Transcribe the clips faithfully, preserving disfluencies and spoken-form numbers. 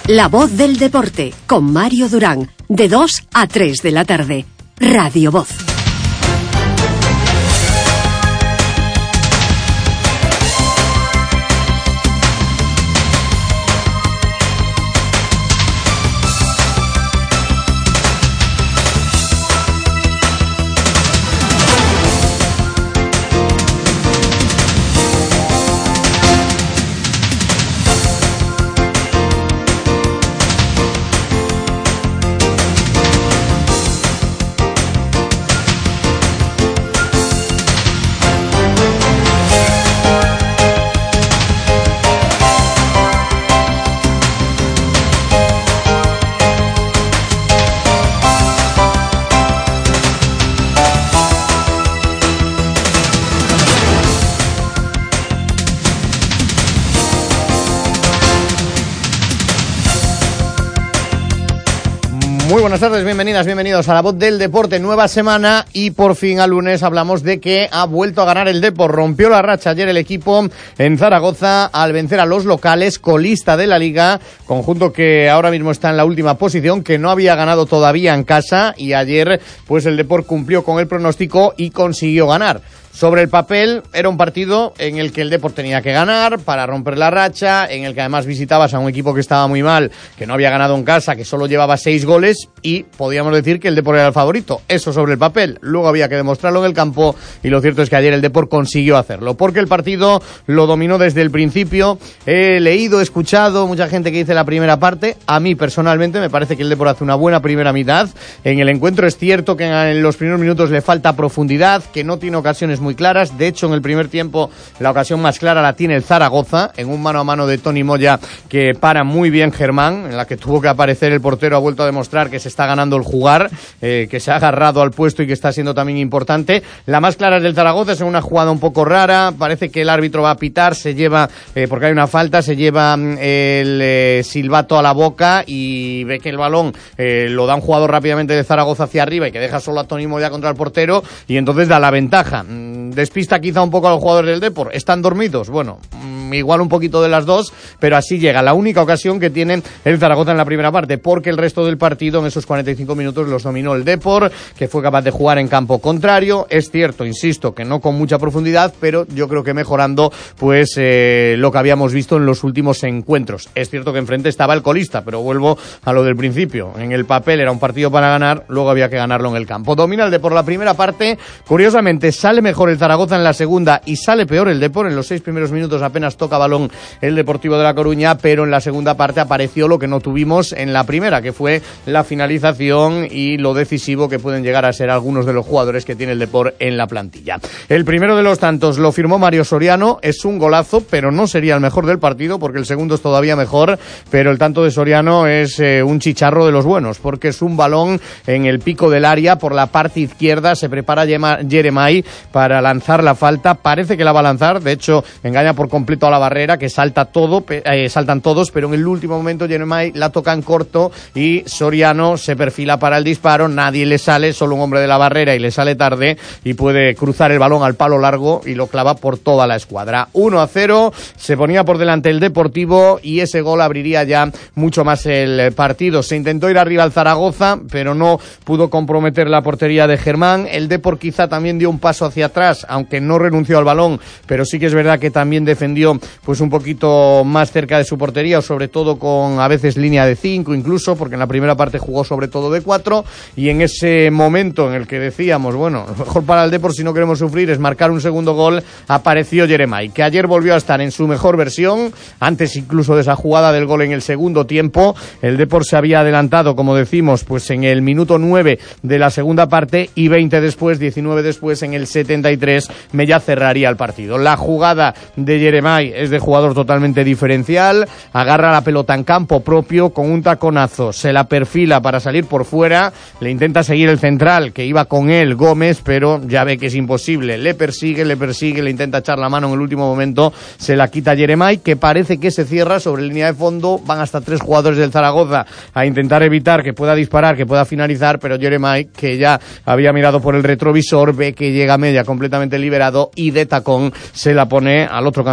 La voz del deporte, con Mario Durán, de dos a tres de la tarde. Radio Voz. Muy buenas tardes, bienvenidas, bienvenidos a La Voz del Deporte, nueva semana y por fin al lunes hablamos de que ha vuelto a ganar el Depor. Rompió la racha ayer el equipo en Zaragoza al vencer a los locales, colista de la Liga, conjunto que ahora mismo está en la última posición, que no había ganado todavía en casa y ayer pues el Depor cumplió con el pronóstico y consiguió ganar. Sobre el papel era un partido en el que el Depor tenía que ganar para romper la racha, en el que además visitabas a un equipo que estaba muy mal, que no había ganado en casa, que solo llevaba seis goles y podíamos decir que el Depor era el favorito. Eso sobre el papel. Luego había que demostrarlo en el campo y lo cierto es que ayer el Depor consiguió hacerlo, porque el partido lo dominó desde el principio. He leído, he escuchado mucha gente que dice la primera parte. A mí personalmente me parece que el Depor hace una buena primera mitad. En el encuentro es cierto que en los primeros minutos le falta profundidad, que no tiene ocasiones muy claras. De hecho, en el primer tiempo la ocasión más clara la tiene el Zaragoza, en un mano a mano de Toni Moya que para muy bien Germán, en la que tuvo que aparecer el portero. Ha vuelto a demostrar que se está ganando el jugar, eh, que se ha agarrado al puesto y que está siendo también importante. La más clara es del Zaragoza, es una jugada un poco rara, parece que el árbitro va a pitar, se lleva, eh, porque hay una falta, se lleva eh, el eh, silbato a la boca y ve que el balón eh, lo da un jugador rápidamente de Zaragoza hacia arriba y que deja solo a Toni Moya contra el portero y entonces da la ventaja. Despista quizá un poco a los jugadores del Depor. ¿Están dormidos? Bueno, igual un poquito de las dos, pero así llega la única ocasión que tiene el Zaragoza en la primera parte, porque el resto del partido en esos cuarenta y cinco minutos los dominó el Depor, que fue capaz de jugar en campo contrario. Es cierto, insisto, que no con mucha profundidad, pero yo creo que mejorando pues eh, lo que habíamos visto en los últimos encuentros. Es cierto que enfrente estaba el colista, pero vuelvo a lo del principio. En el papel era un partido para ganar, luego había que ganarlo en el campo. Domina el Depor la primera parte, curiosamente sale mejor el Zaragoza en la segunda y sale peor el Depor. En los seis primeros minutos apenas toca balón el Deportivo de La Coruña, pero en la segunda parte apareció lo que no tuvimos en la primera, que fue la finalización y lo decisivo que pueden llegar a ser algunos de los jugadores que tiene el Depor en la plantilla. El primero de los tantos lo firmó Mario Soriano, es un golazo, pero no sería el mejor del partido, porque el segundo es todavía mejor, pero el tanto de Soriano es eh, un chicharro de los buenos, porque es un balón en el pico del área, por la parte izquierda, se prepara Jeremai para lanzar la falta, parece que la va a lanzar, de hecho engaña por completo a la barrera, que salta todo, eh, saltan todos, pero en el último momento Jeremai la toca en corto y Soriano se perfila para el disparo, nadie le sale, solo un hombre de la barrera y le sale tarde y puede cruzar el balón al palo largo y lo clava por toda la escuadra. uno a cero, se ponía por delante el Deportivo y ese gol abriría ya mucho más el partido. Se intentó ir arriba al Zaragoza, pero no pudo comprometer la portería de Germán. El Depor quizá también dio un paso hacia atrás, aunque no renunció al balón, pero sí que es verdad que también defendió pues un poquito más cerca de su portería, o sobre todo con a veces línea de cinco incluso, porque en la primera parte jugó sobre todo de cuatro, y en ese momento en el que decíamos, bueno, lo mejor para el Depor si no queremos sufrir es marcar un segundo gol, apareció Jeremai, que ayer volvió a estar en su mejor versión, antes incluso de esa jugada del gol en el segundo tiempo. El Depor se había adelantado, como decimos, pues en el minuto nueve de la segunda parte y veinte después, diecinueve después, en el setenta y tres, Mella cerraría el partido. La jugada de Jeremai es de jugador totalmente diferencial, agarra la pelota en campo propio con un taconazo, se la perfila para salir por fuera, le intenta seguir el central que iba con él, Gómez, pero ya ve que es imposible, le persigue, le persigue, le intenta echar la mano en el último momento, se la quita Jeremai, que parece que se cierra sobre línea de fondo, van hasta tres jugadores del Zaragoza a intentar evitar que pueda disparar, que pueda finalizar, pero Jeremai, que ya había mirado por el retrovisor, ve que llega Mella completamente liberado y de tacón se la pone al otro canterano del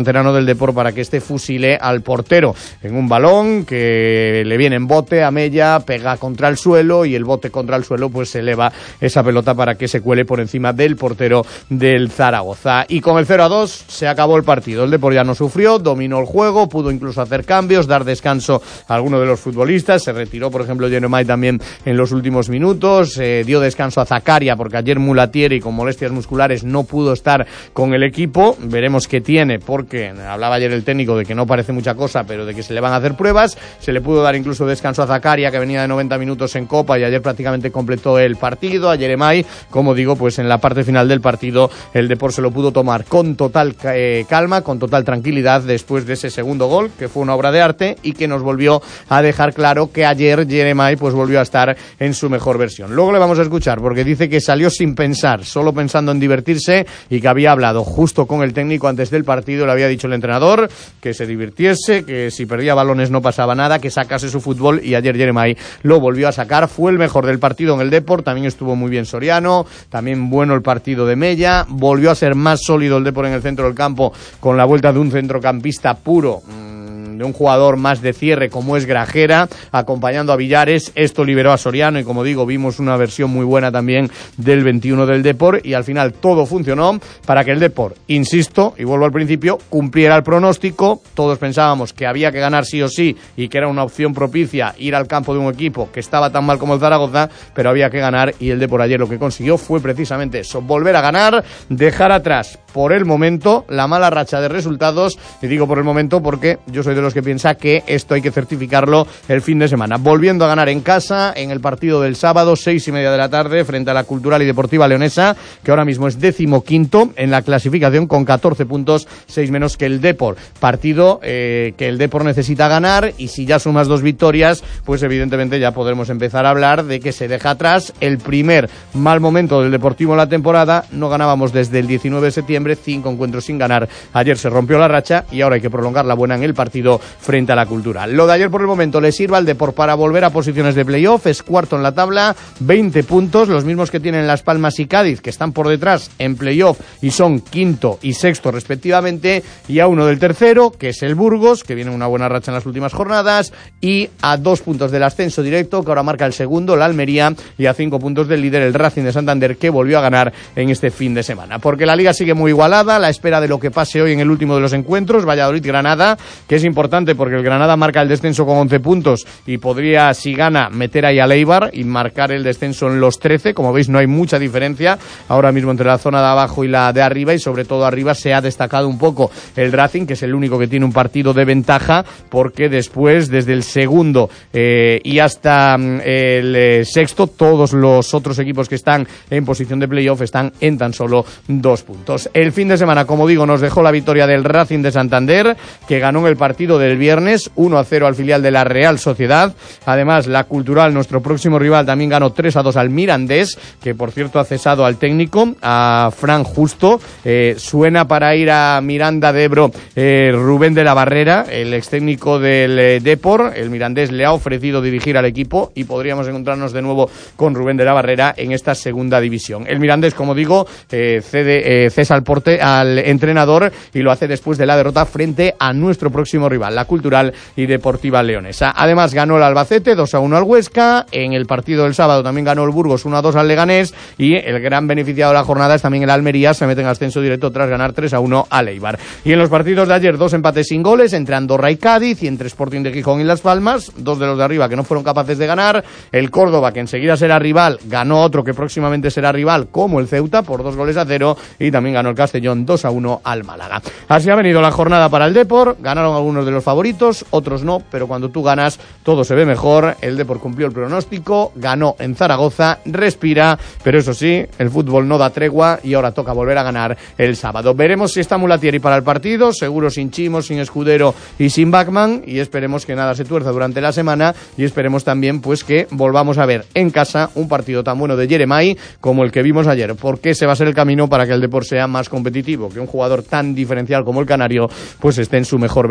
al Depor para que este fusile al portero en un balón que le viene en bote a Mella, pega contra el suelo y el bote contra el suelo pues se eleva esa pelota para que se cuele por encima del portero del Zaragoza. Y con el cero a dos se acabó el partido. El Depor ya no sufrió, dominó el juego, pudo incluso hacer cambios, dar descanso a alguno de los futbolistas. Se retiró, por ejemplo, Jeremai también en los últimos minutos, eh, dio descanso a Zakaria porque ayer Mulatieri con molestias musculares no pudo estar con el equipo. Veremos qué tiene, porque hablaba ayer el técnico de que no parece mucha cosa, pero de que se le van a hacer pruebas. Se le pudo dar incluso descanso a Zakaria, que venía de noventa minutos en Copa y ayer prácticamente completó el partido. A Jeremai, como digo, pues en la parte final del partido el Depor se lo pudo tomar con total eh, calma, con total tranquilidad después de ese segundo gol, que fue una obra de arte y que nos volvió a dejar claro que ayer Jeremai pues volvió a estar en su mejor versión. Luego le vamos a escuchar porque dice que salió sin pensar, solo pensando en divertirse, y que había hablado justo con el técnico antes del partido. Le había dicho el entrenador que se divirtiese, que si perdía balones no pasaba nada, que sacase su fútbol, y ayer Jeremai lo volvió a sacar. Fue el mejor del partido en el Depor, también estuvo muy bien Soriano, también bueno el partido de Mella, volvió a ser más sólido el Depor en el centro del campo con la vuelta de un centrocampista puro, de un jugador más de cierre como es Grajera, acompañando a Villares. Esto liberó a Soriano y, como digo, vimos una versión muy buena también del veintiuno del Depor, y al final todo funcionó para que el Depor, insisto, y vuelvo al principio, cumpliera el pronóstico. Todos pensábamos que había que ganar sí o sí y que era una opción propicia ir al campo de un equipo que estaba tan mal como el Zaragoza, pero había que ganar, y el Depor ayer lo que consiguió fue precisamente eso, volver a ganar, dejar atrás por el momento la mala racha de resultados, y digo por el momento porque yo soy de los que piensa que esto hay que certificarlo el fin de semana, volviendo a ganar en casa en el partido del sábado, seis y media de la tarde, frente a la Cultural y Deportiva Leonesa, que ahora mismo es decimoquinto en la clasificación con catorce puntos, seis menos que el Depor. Partido eh, que el Depor necesita ganar, y si ya sumas dos victorias, pues evidentemente ya podremos empezar a hablar de que se deja atrás el primer mal momento del Deportivo en la temporada. No ganábamos desde el diecinueve de septiembre, cinco encuentros sin ganar. Ayer se rompió la racha y ahora hay que prolongar la buena en el partido frente a la Cultural. Lo de ayer por el momento le sirve al Depor para volver a posiciones de playoff, es cuarto en la tabla, veinte puntos, los mismos que tienen Las Palmas y Cádiz, que están por detrás en playoff y son quinto y sexto respectivamente, y a uno del tercero, que es el Burgos, que viene una buena racha en las últimas jornadas, y a dos puntos del ascenso directo, que ahora marca el segundo, la Almería, y a cinco puntos del líder, el Racing de Santander, que volvió a ganar en este fin de semana. Porque la liga sigue muy igualada, a la espera de lo que pase hoy en el último de los encuentros, Valladolid-Granada, que es importante porque el Granada marca el descenso con once puntos y podría, si gana, meter ahí al Eibar y marcar el descenso en los trece. Como veis, no hay mucha diferencia ahora mismo entre la zona de abajo y la de arriba, y sobre todo arriba se ha destacado un poco el Racing, que es el único que tiene un partido de ventaja, porque después, desde el segundo eh, y hasta eh, el eh, sexto, todos los otros equipos que están en posición de playoff están en tan solo dos puntos. El fin de semana, como digo, nos dejó la victoria del Racing de Santander, que ganó en el partido del viernes uno a cero al filial de la Real Sociedad. Además, la Cultural, nuestro próximo rival, también ganó tres a dos al Mirandés, que por cierto ha cesado al técnico, a Fran Justo. Eh, suena para ir a Miranda de Ebro eh, Rubén de la Barrera, el ex técnico del eh, Depor. El Mirandés le ha ofrecido dirigir al equipo y podríamos encontrarnos de nuevo con Rubén de la Barrera en esta segunda división. El Mirandés, como digo, eh, cede, eh, cesa al, porte, al entrenador, y lo hace después de la derrota frente a nuestro próximo rival, la Cultural y Deportiva Leonesa. Además, ganó el Albacete dos a uno al Huesca. En el partido del sábado también ganó el Burgos uno a dos al Leganés, y el gran beneficiado de la jornada es también el Almería, se mete en ascenso directo tras ganar tres a uno al Eibar. Y en los partidos de ayer, dos empates sin goles entre Andorra y Cádiz, y entre Sporting de Gijón y Las Palmas, dos de los de arriba que no fueron capaces de ganar. El Córdoba, que enseguida será rival, ganó otro que próximamente será rival, como el Ceuta, por dos goles a cero, y también ganó el Castellón dos a uno al Málaga. Así ha venido la jornada para el Depor. Ganaron algunos de los favoritos, otros no, pero cuando tú ganas todo se ve mejor. El Depor cumplió el pronóstico, ganó en Zaragoza, respira, pero eso sí, el fútbol no da tregua y ahora toca volver a ganar el sábado. Veremos si está Mulatieri para el partido, seguro sin Chimo, sin Escudero y sin Bachmann, y esperemos que nada se tuerza durante la semana, y esperemos también pues que volvamos a ver en casa un partido tan bueno de Jeremai como el que vimos ayer, porque ese va a ser el camino para que el Depor sea más competitivo, que un jugador tan diferencial como el canario pues esté en su mejor versión. Ayer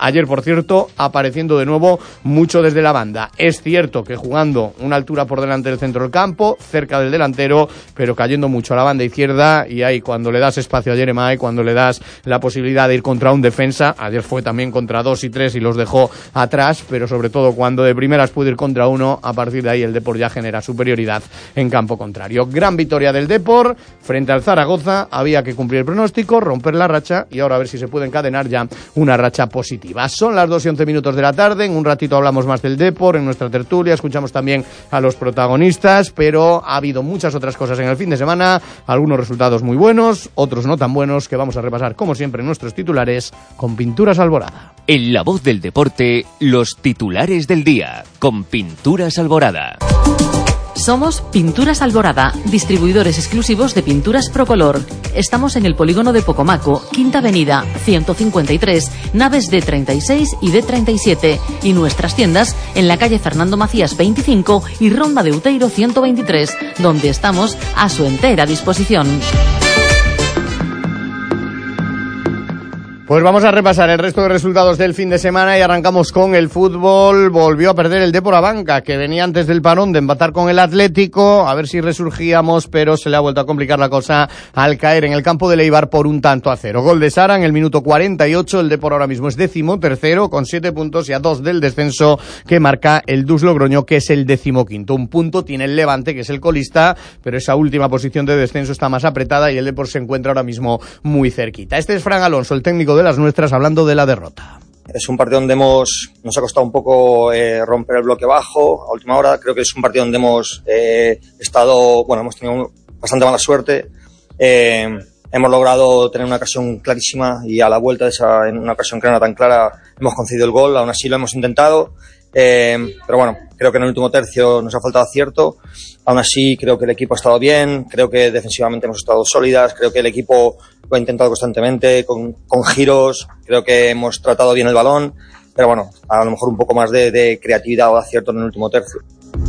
Ayer, por cierto, apareciendo de nuevo mucho desde la banda. Es cierto que jugando una altura por delante del centro del campo, cerca del delantero, pero cayendo mucho a la banda izquierda, y ahí cuando le das espacio a Jeremai, cuando le das la posibilidad de ir contra un defensa, ayer fue también contra dos y tres y los dejó atrás, pero sobre todo cuando de primeras pudo ir contra uno, a partir de ahí el Depor ya genera superioridad en campo contrario. Gran victoria del Depor frente al Zaragoza, había que cumplir el pronóstico, romper la racha y ahora a ver si se puede encadenar ya una racha positiva. Son las dos y once minutos de la tarde, en un ratito hablamos más del Depor en nuestra tertulia, escuchamos también a los protagonistas, pero ha habido muchas otras cosas en el fin de semana, algunos resultados muy buenos, otros no tan buenos, que vamos a repasar como siempre en nuestros titulares con Pinturas Alborada. En La Voz del Deporte, los titulares del día con Pinturas Alborada. Somos Pinturas Alborada, distribuidores exclusivos de pinturas Procolor. Estamos en el polígono de Pocomaco, Quinta Avenida, ciento cincuenta y tres, naves D treinta y seis y D treinta y siete, y nuestras tiendas en la calle Fernando Macías veinticinco y Ronda de Uteiro ciento veintitrés, donde estamos a su entera disposición. Pues vamos a repasar el resto de resultados del fin de semana y arrancamos con el fútbol. Volvió a perder el Depor Abanca, que venía antes del parón de empatar con el Atlético, a ver si resurgíamos, pero se le ha vuelto a complicar la cosa al caer en el campo de Eibar por un tanto a cero. Gol de Sara en el minuto cuarenta y ocho, el Depor ahora mismo es décimo tercero con siete puntos y a dos del descenso que marca el Dus Logroño, que es el decimoquinto. Un punto tiene el Levante, que es el colista, pero esa última posición de descenso está más apretada y el Depor se encuentra ahora mismo muy cerquita. Este es Fran Alonso, el técnico de las nuestras, hablando de la derrota. Es un partido donde hemos, nos ha costado un poco eh, romper el bloque bajo a última hora. Creo que es un partido donde hemos eh, estado, bueno, hemos tenido bastante mala suerte. Eh, hemos logrado tener una ocasión clarísima y a la vuelta de esa, en una ocasión que no era tan clara, hemos concedido el gol. Aún así lo hemos intentado. Eh, pero bueno, creo que en el último tercio nos ha faltado acierto. Aún así creo que el equipo ha estado bien, creo que defensivamente hemos estado sólidas, creo que el equipo lo ha intentado constantemente, con, con giros, creo que hemos tratado bien el balón, pero bueno, a lo mejor un poco más de, de creatividad o de acierto en el último tercio.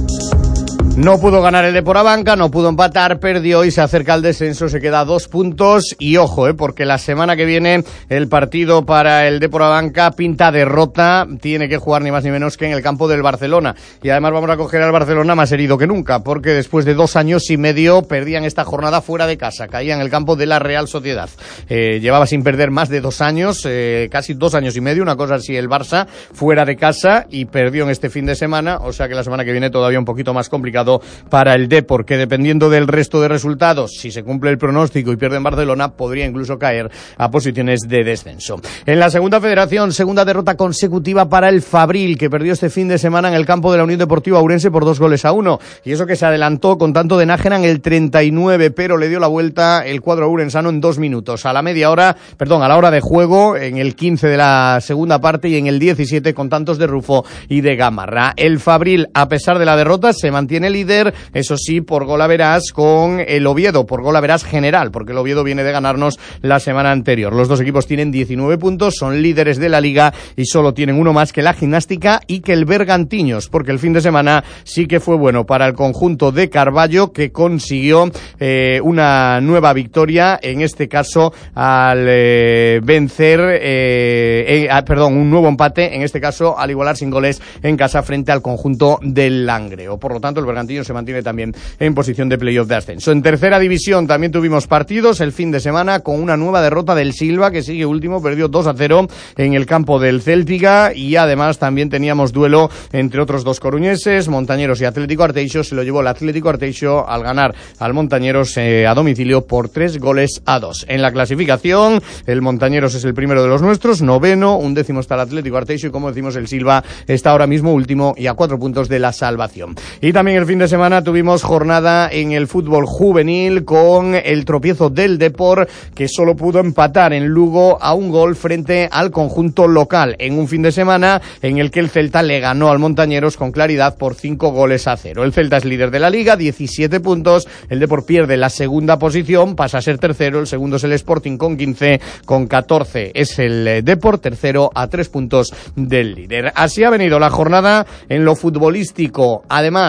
No pudo ganar el Depor Abanca, no pudo empatar, perdió y se acerca al descenso, se queda a dos puntos y ojo, eh, porque la semana que viene el partido para el Depor Abanca pinta derrota, tiene que jugar ni más ni menos que en el campo del Barcelona y además vamos a coger al Barcelona más herido que nunca, porque después de dos años y medio perdían esta jornada fuera de casa, caía en el campo de la Real Sociedad. Eh, llevaba sin perder más de dos años, eh, casi dos años y medio, una cosa así el Barça, fuera de casa y perdió en este fin de semana, o sea que la semana que viene todavía un poquito más complicado para el Depor, que dependiendo del resto de resultados, si se cumple el pronóstico y pierde en Barcelona, podría incluso caer a posiciones de descenso. En la segunda federación, segunda derrota consecutiva para el Fabril, que perdió este fin de semana en el campo de la Unión Deportiva Ourense por dos goles a uno, y eso que se adelantó con tanto de Nájera en el treinta y nueve, pero le dio la vuelta el cuadro ourensano en dos minutos, a la media hora, perdón, a la hora de juego, en el quince de la segunda parte y en el diecisiete con tantos de Rufo y de Gamarra. El Fabril, a pesar de la derrota, se mantiene líder, eso sí, por gol a verás con el Oviedo, por gol a verás general, porque el Oviedo viene de ganarnos la semana anterior. Los dos equipos tienen diecinueve puntos, son líderes de la liga y solo tienen uno más que la Gimnástica y que el Bergantiños, porque el fin de semana sí que fue bueno para el conjunto de Carballo, que consiguió eh, una nueva victoria, en este caso al eh, vencer, eh, eh, ah, perdón, un nuevo empate, en este caso al igualar sin goles en casa frente al conjunto del Langreo. Por lo tanto, el Bergantiños se mantiene también en posición de playoff de ascenso. En tercera división también tuvimos partidos el fin de semana con una nueva derrota del Silva, que sigue último, perdió dos a cero en el campo del Céltiga, y además también teníamos duelo entre otros dos coruñeses, Montañeros y Atlético Arteixo. Se lo llevó el Atlético Arteixo al ganar al Montañeros eh, a domicilio por tres goles a dos. En la clasificación, el Montañeros es el primero de los nuestros, noveno, un décimo está el Atlético Arteixo y, como decimos, el Silva está ahora mismo último y a cuatro puntos de la salvación. Y también el fin de semana tuvimos jornada en el fútbol juvenil con el tropiezo del Depor, que solo pudo empatar en Lugo a un gol frente al conjunto local, en un fin de semana en el que el Celta le ganó al Montañeros con claridad por cinco goles a cero. El Celta es líder de la liga, diecisiete puntos, el Depor pierde la segunda posición, pasa a ser tercero, el segundo es el Sporting con quince, con catorce es el Depor, tercero a tres puntos del líder. Así ha venido la jornada en lo futbolístico. Además, fuera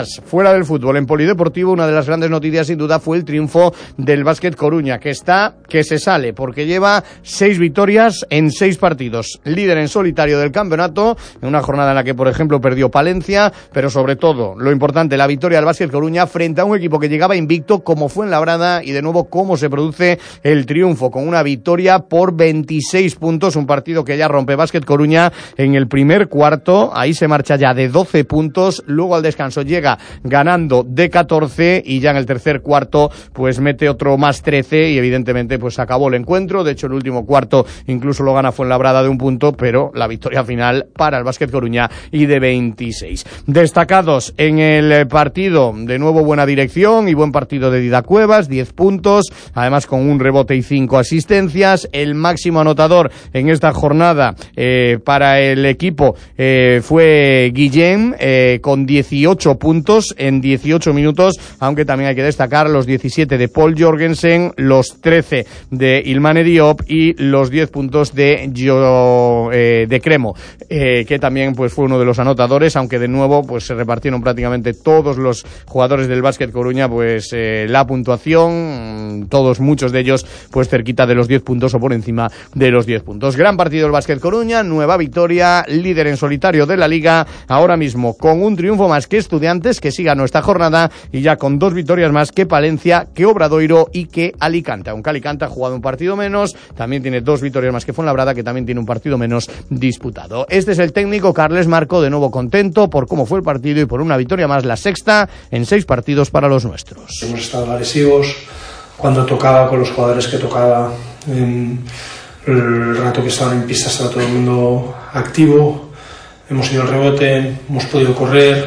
fuera del fútbol, en polideportivo, una de las grandes noticias sin duda fue el triunfo del Básquet Coruña, que está, que se sale, porque lleva seis victorias en seis partidos. Líder en solitario del campeonato, en una jornada en la que, por ejemplo, perdió Palencia, pero sobre todo, lo importante, la victoria del Básquet Coruña frente a un equipo que llegaba invicto como Fuenlabrada, y de nuevo cómo se produce el triunfo, con una victoria por veintiséis puntos, un partido que ya rompe Básquet Coruña en el primer cuarto, ahí se marcha ya de doce puntos, luego al descanso llega ganando de catorce y ya en el tercer cuarto pues mete otro más trece y evidentemente pues acabó el encuentro. De hecho el último cuarto incluso lo gana Fuenlabrada de un punto, pero la victoria final para el Básquet Coruña y de veintiséis. Destacados en el partido, de nuevo buena dirección y buen partido de Dida Cuevas, diez puntos, además con un rebote y cinco asistencias. El máximo anotador en esta jornada eh, para el equipo eh, fue Guillén eh, con dieciocho puntos en dieciocho minutos, aunque también hay que destacar los diecisiete de Paul Jorgensen, los trece de Ilmane Diop y los diez puntos de Gio, eh, de Cremo, eh, que también pues fue uno de los anotadores, aunque de nuevo pues se repartieron prácticamente todos los jugadores del Básquet Coruña pues eh, la puntuación, todos, muchos de ellos pues cerquita de los diez puntos o por encima de los diez puntos. Gran partido del Básquet Coruña, nueva victoria, líder en solitario de la Liga, ahora mismo con un triunfo más que Estudiantes, que sí ganó esta jornada, y ya con dos victorias más que Palencia, que Obradoiro y que Alicante. Aunque Alicante ha jugado un partido menos, también tiene dos victorias más que Fuenlabrada, que también tiene un partido menos disputado. Este es el técnico Carles Marco, de nuevo contento por cómo fue el partido y por una victoria más, la sexta en seis partidos para los nuestros. Hemos estado agresivos cuando tocaba, con los jugadores que tocaba. En el rato que estaban en pista estaba todo el mundo activo, hemos ido al rebote, hemos podido correr.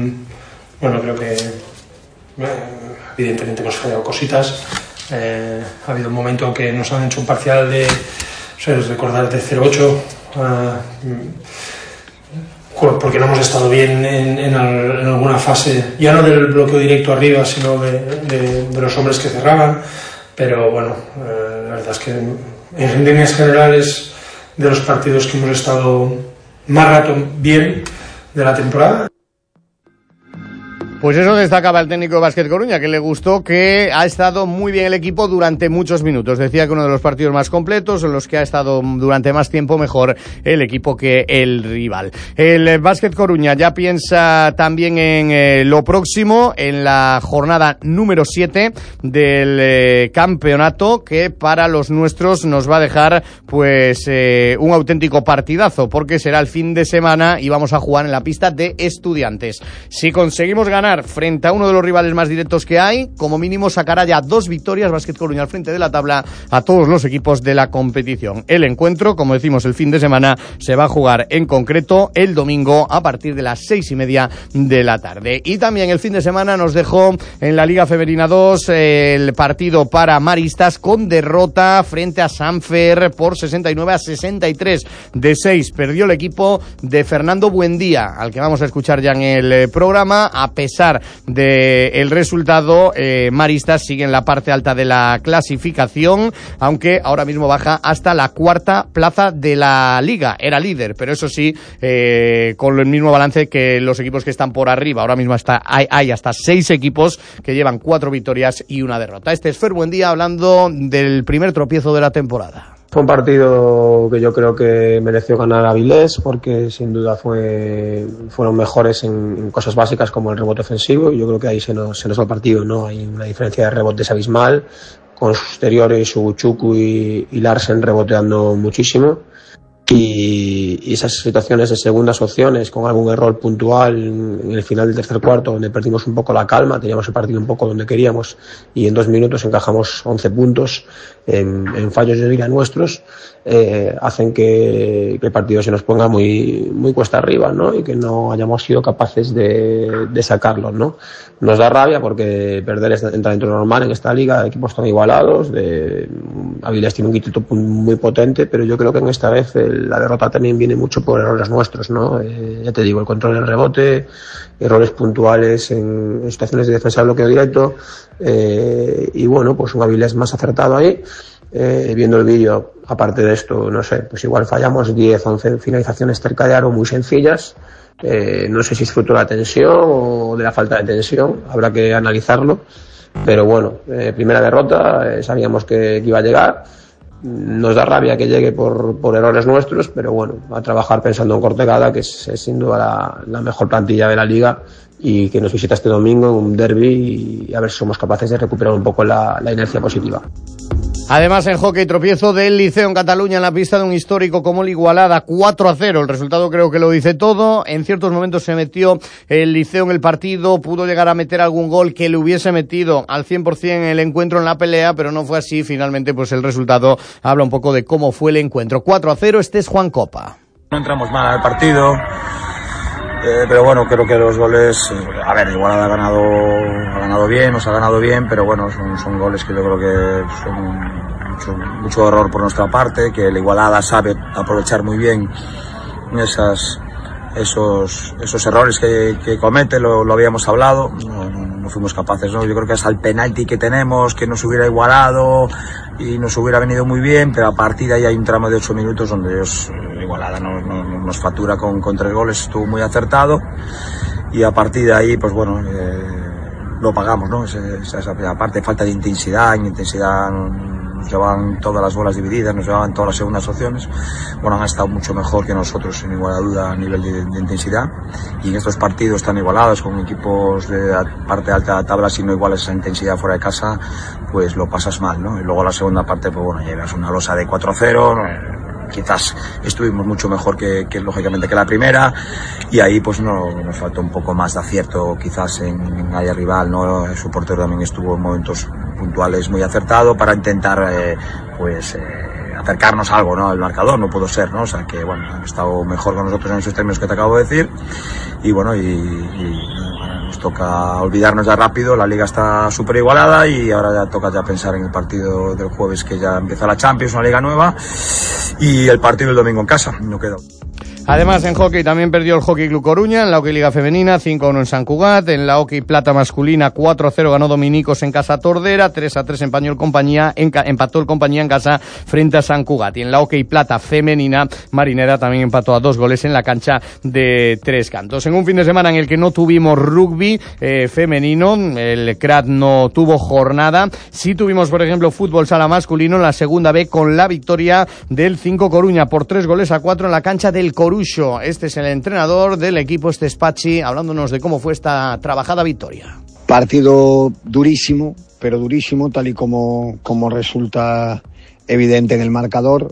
Bueno, creo que evidentemente hemos fallado cositas. Eh, ha habido un momento en que nos han hecho un parcial de, o sea, recordar, de cero ocho, uh, porque no hemos estado bien en, en, al, en alguna fase, ya no del bloqueo directo arriba, sino de, de, de los hombres que cerraban. Pero bueno, eh, la verdad es que en líneas generales, de los partidos que hemos estado más rato bien de la temporada. Pues eso destacaba el técnico de Básquet Coruña, que le gustó, que ha estado muy bien el equipo durante muchos minutos. Decía que uno de los partidos más completos, en los que ha estado durante más tiempo mejor el equipo que el rival. El Básquet Coruña ya piensa también en eh, lo próximo, en la jornada número siete del eh, campeonato, que para los nuestros nos va a dejar pues eh, un auténtico partidazo, porque será el fin de semana y vamos a jugar en la pista de Estudiantes. Si conseguimos ganar frente a uno de los rivales más directos que hay, como mínimo sacará ya dos victorias Básquet Coruña al frente de la tabla a todos los equipos de la competición. El encuentro, como decimos, el fin de semana se va a jugar en concreto el domingo a partir de las seis y media de la tarde. Y también el fin de semana nos dejó en la Liga Femenina dos eh, el partido para Maristas, con derrota frente a Sanfer por sesenta y nueve a sesenta y tres. De seis perdió el equipo de Fernando Buendía, al que vamos a escuchar ya en el eh, programa. A pesar del resultado, eh, Maristas sigue en la parte alta de la clasificación, aunque ahora mismo baja hasta la cuarta plaza de la liga. Era líder, pero eso sí, eh, con el mismo balance que los equipos que están por arriba. Ahora mismo hasta, hay, hay hasta seis equipos que llevan cuatro victorias y una derrota. Este es Fer Buendía hablando del primer tropiezo de la temporada. Fue un partido que yo creo que mereció ganar Avilés, porque sin duda fue fueron mejores en, en cosas básicas como el rebote ofensivo, y yo creo que ahí se nos, se nos va el partido, ¿no? Hay una diferencia de rebotes abismal, con sus exteriores, Uguchuku y, y Larsen reboteando muchísimo. Y, y esas situaciones de segundas opciones con algún error puntual en el final del tercer cuarto, donde perdimos un poco la calma, teníamos el partido un poco donde queríamos y en dos minutos encajamos once puntos en, en fallos, yo diría, nuestros, eh, hacen que, que el partido se nos ponga muy, muy cuesta arriba, ¿no? Y que no hayamos sido capaces de, de sacarlo, ¿no? Nos da rabia porque perder entra dentro normal en esta liga, equipos tan igualados, de, Avilés tiene un quinteto muy potente, pero yo creo que en esta vez el la derrota también viene mucho por errores nuestros, ¿no? Eh, ya te digo, el control del rebote, errores puntuales en, en situaciones de defensa de bloqueo directo, eh, y bueno, pues un Avilés más acertado ahí, eh, viendo el vídeo, aparte de esto, no sé, pues igual fallamos diez, once finalizaciones cerca de aro muy sencillas. Eh, no sé si es fruto de la tensión o de la falta de tensión, habrá que analizarlo, pero bueno, eh, primera derrota, eh, sabíamos que, que iba a llegar, nos da rabia que llegue por, por errores nuestros, pero bueno, a trabajar pensando en Cortegada, que es, es sin duda la, la mejor plantilla de la liga y que nos visita este domingo en un derbi, y a ver si somos capaces de recuperar un poco la, la inercia positiva. Además, en hockey, tropiezo del Liceo en Cataluña en la pista de un histórico como el Igualada, cuatro a cero. El resultado creo que lo dice todo. En ciertos momentos se metió el Liceo en el partido, pudo llegar a meter algún gol que le hubiese metido al cien por ciento en el encuentro, en la pelea, pero no fue así. Finalmente, pues el resultado habla un poco de cómo fue el encuentro. cuatro a cero, este es Juan Copa. No entramos mal al partido. Eh, pero bueno, creo que los goles, a ver, Igualada ha ganado, ha ganado bien, nos ha ganado bien, pero bueno, son, son goles que yo creo que son mucho, mucho error por nuestra parte, que el Igualada sabe aprovechar muy bien esas, esos, esos errores que, que comete, lo, lo habíamos hablado, no, no, no fuimos capaces, ¿no? Yo creo que hasta el penalti que tenemos, que nos hubiera igualado y nos hubiera venido muy bien, pero a partir de ahí hay un tramo de ocho minutos donde ellos, Igualada no, no, nos factura con, con tres goles, estuvo muy acertado, y a partir de ahí, pues bueno, eh, lo pagamos, ¿no? Esa, esa, esa parte, falta de intensidad, en intensidad nos llevaban todas las bolas divididas, nos llevaban todas las segundas opciones. Bueno, han estado mucho mejor que nosotros, sin igual duda, a nivel de, de intensidad, y en estos partidos tan igualados, con equipos de parte alta de la tabla, si no iguales esa intensidad fuera de casa, pues lo pasas mal, ¿no? Y luego la segunda parte, pues bueno, llegas a una losa de cuatro cero, ¿no? Quizás estuvimos mucho mejor que, que lógicamente que la primera, y ahí pues no nos faltó un poco más de acierto quizás en, en área rival, ¿no? Su portero también estuvo en momentos puntuales muy acertado para intentar eh, pues eh, acercarnos a algo, ¿no? Al marcador, no pudo ser, ¿no? O sea que bueno, han estado mejor con nosotros en esos términos que te acabo de decir, y bueno, y, y nos toca olvidarnos ya rápido, la liga está súper igualada y ahora ya toca ya pensar en el partido del jueves, que ya empieza la Champions, una liga nueva, y el partido del domingo en casa, no queda. Además, en hockey también perdió el Hockey Club Coruña, en la Hockey Liga Femenina, cinco a uno en San Cugat, en la Hockey Plata Masculina, cuatro a cero ganó Dominicos en casa Tordera, tres a tres empañó el compañía, en, empató el compañía en casa frente a San Cugat, y en la Hockey Plata Femenina, Marinera también empató a dos goles en la cancha de Tres Cantos. En un fin de semana en el que no tuvimos rugby eh, femenino, el C R A T no tuvo jornada, sí tuvimos, por ejemplo, fútbol sala masculino en la segunda B, con la victoria del cinco Coruña por tres goles a cuatro en la cancha del Coruña. Este es el entrenador del equipo, este es Pachi, hablándonos de cómo fue esta trabajada victoria. Partido durísimo, pero durísimo, tal y como, como resulta evidente en el marcador,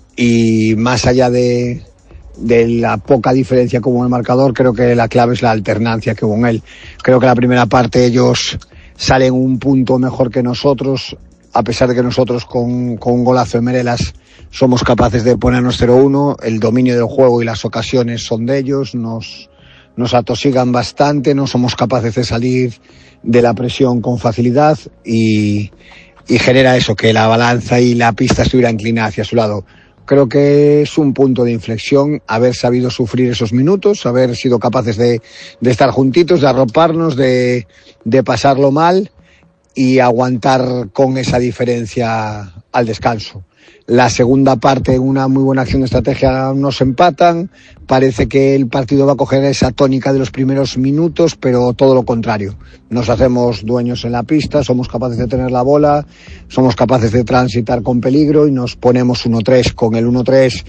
y más allá de, de la poca diferencia como en el marcador, creo que la clave es la alternancia que hubo en él. Creo que la primera parte ellos salen un punto mejor que nosotros, a pesar de que nosotros con, con un golazo de Merelas somos capaces de ponernos cero uno, el dominio del juego y las ocasiones son de ellos, nos, nos atosigan bastante, no somos capaces de salir de la presión con facilidad, y, y genera eso, que la balanza y la pista estuviera inclinada hacia su lado. Creo que es un punto de inflexión haber sabido sufrir esos minutos, haber sido capaces de, de estar juntitos, de arroparnos, de, de pasarlo mal y aguantar con esa diferencia al descanso. La segunda parte, una muy buena acción de estrategia, nos empatan. Parece que el partido va a coger esa tónica de los primeros minutos, pero todo lo contrario. Nos hacemos dueños en la pista, somos capaces de tener la bola, somos capaces de transitar con peligro y nos ponemos uno tres. Con el uno tres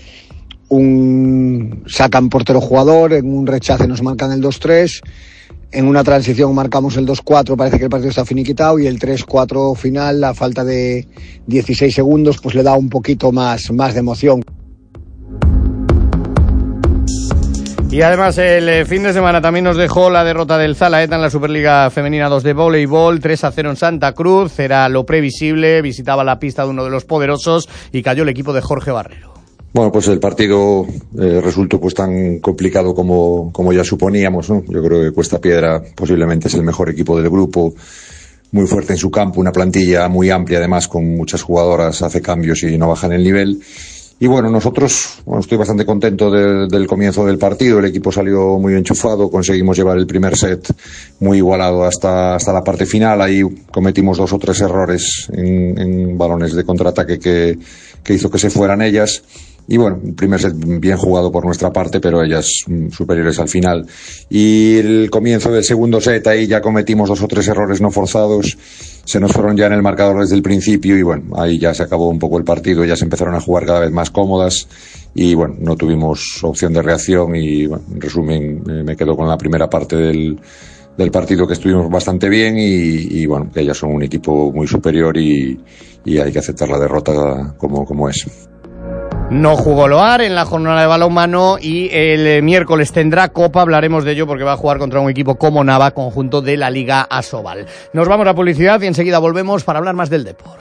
un sacan portero jugador, en un rechace nos marcan el dos tres. En una transición marcamos el dos cuatro, parece que el partido está finiquitado, y el tres cuatro final, la falta de dieciséis segundos, pues le da un poquito más, más de emoción. Y además el fin de semana también nos dejó la derrota del Zalaeta en la Superliga Femenina dos de voleibol, tres a cero en Santa Cruz, era lo previsible, visitaba la pista de uno de los poderosos y cayó el equipo de Jorge Barrero. Bueno, pues el partido eh, resultó pues tan complicado como, como ya suponíamos, ¿no? Yo creo que Cuesta Piedra posiblemente es el mejor equipo del grupo, muy fuerte en su campo, una plantilla muy amplia además, con muchas jugadoras, hace cambios y no bajan el nivel. Y bueno, nosotros, bueno, estoy bastante contento de, del comienzo del partido. El equipo salió muy enchufado, conseguimos llevar el primer set muy igualado hasta, hasta la parte final. Ahí cometimos dos o tres errores en, en balones de contraataque que, que hizo que se fueran ellas. Y bueno, el primer set bien jugado por nuestra parte, pero ellas superiores al final. Y el comienzo del segundo set, ahí ya cometimos dos o tres errores no forzados. Se nos fueron ya en el marcador desde el principio y bueno, ahí ya se acabó un poco el partido. Ellas empezaron a jugar cada vez más cómodas y bueno, no tuvimos opción de reacción y bueno, en resumen me quedo con la primera parte del, del partido, que estuvimos bastante bien y, y bueno, que ellas son un equipo muy superior y, y hay que aceptar la derrota como, como es. No jugó Loar en la jornada de balonmano y el miércoles tendrá Copa, hablaremos de ello porque va a jugar contra un equipo como Nava, conjunto de la Liga Asobal. Nos vamos a publicidad y enseguida volvemos para hablar más del deporte.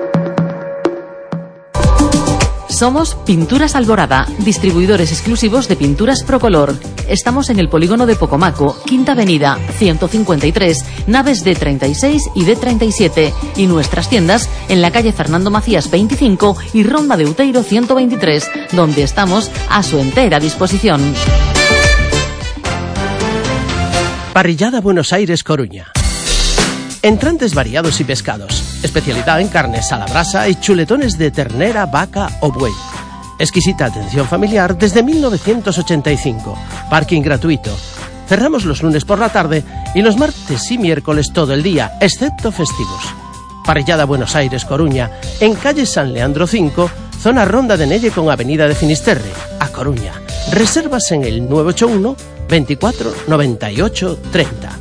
Somos Pinturas Alborada, distribuidores exclusivos de pinturas Procolor. Estamos en el polígono de Pocomaco, Quinta Avenida, ciento cincuenta y tres, naves D treinta y seis y D treinta y siete. Y nuestras tiendas en la calle Fernando Macías veinticinco y Ronda de Uteiro ciento veintitrés, donde estamos a su entera disposición. Parrillada Buenos Aires, Coruña. Entrantes variados y pescados, especialidad en carnes a la brasa y chuletones de ternera, vaca o buey. Exquisita atención familiar desde mil novecientos ochenta y cinco. Parking gratuito. Cerramos los lunes por la tarde y los martes y miércoles todo el día, excepto festivos. Parrillada Buenos Aires, Coruña, en calle San Leandro cinco, zona Ronda de Nelle con avenida de Finisterre, a Coruña. Reservas en el nueve ocho uno, veinticuatro, noventa y ocho, treinta.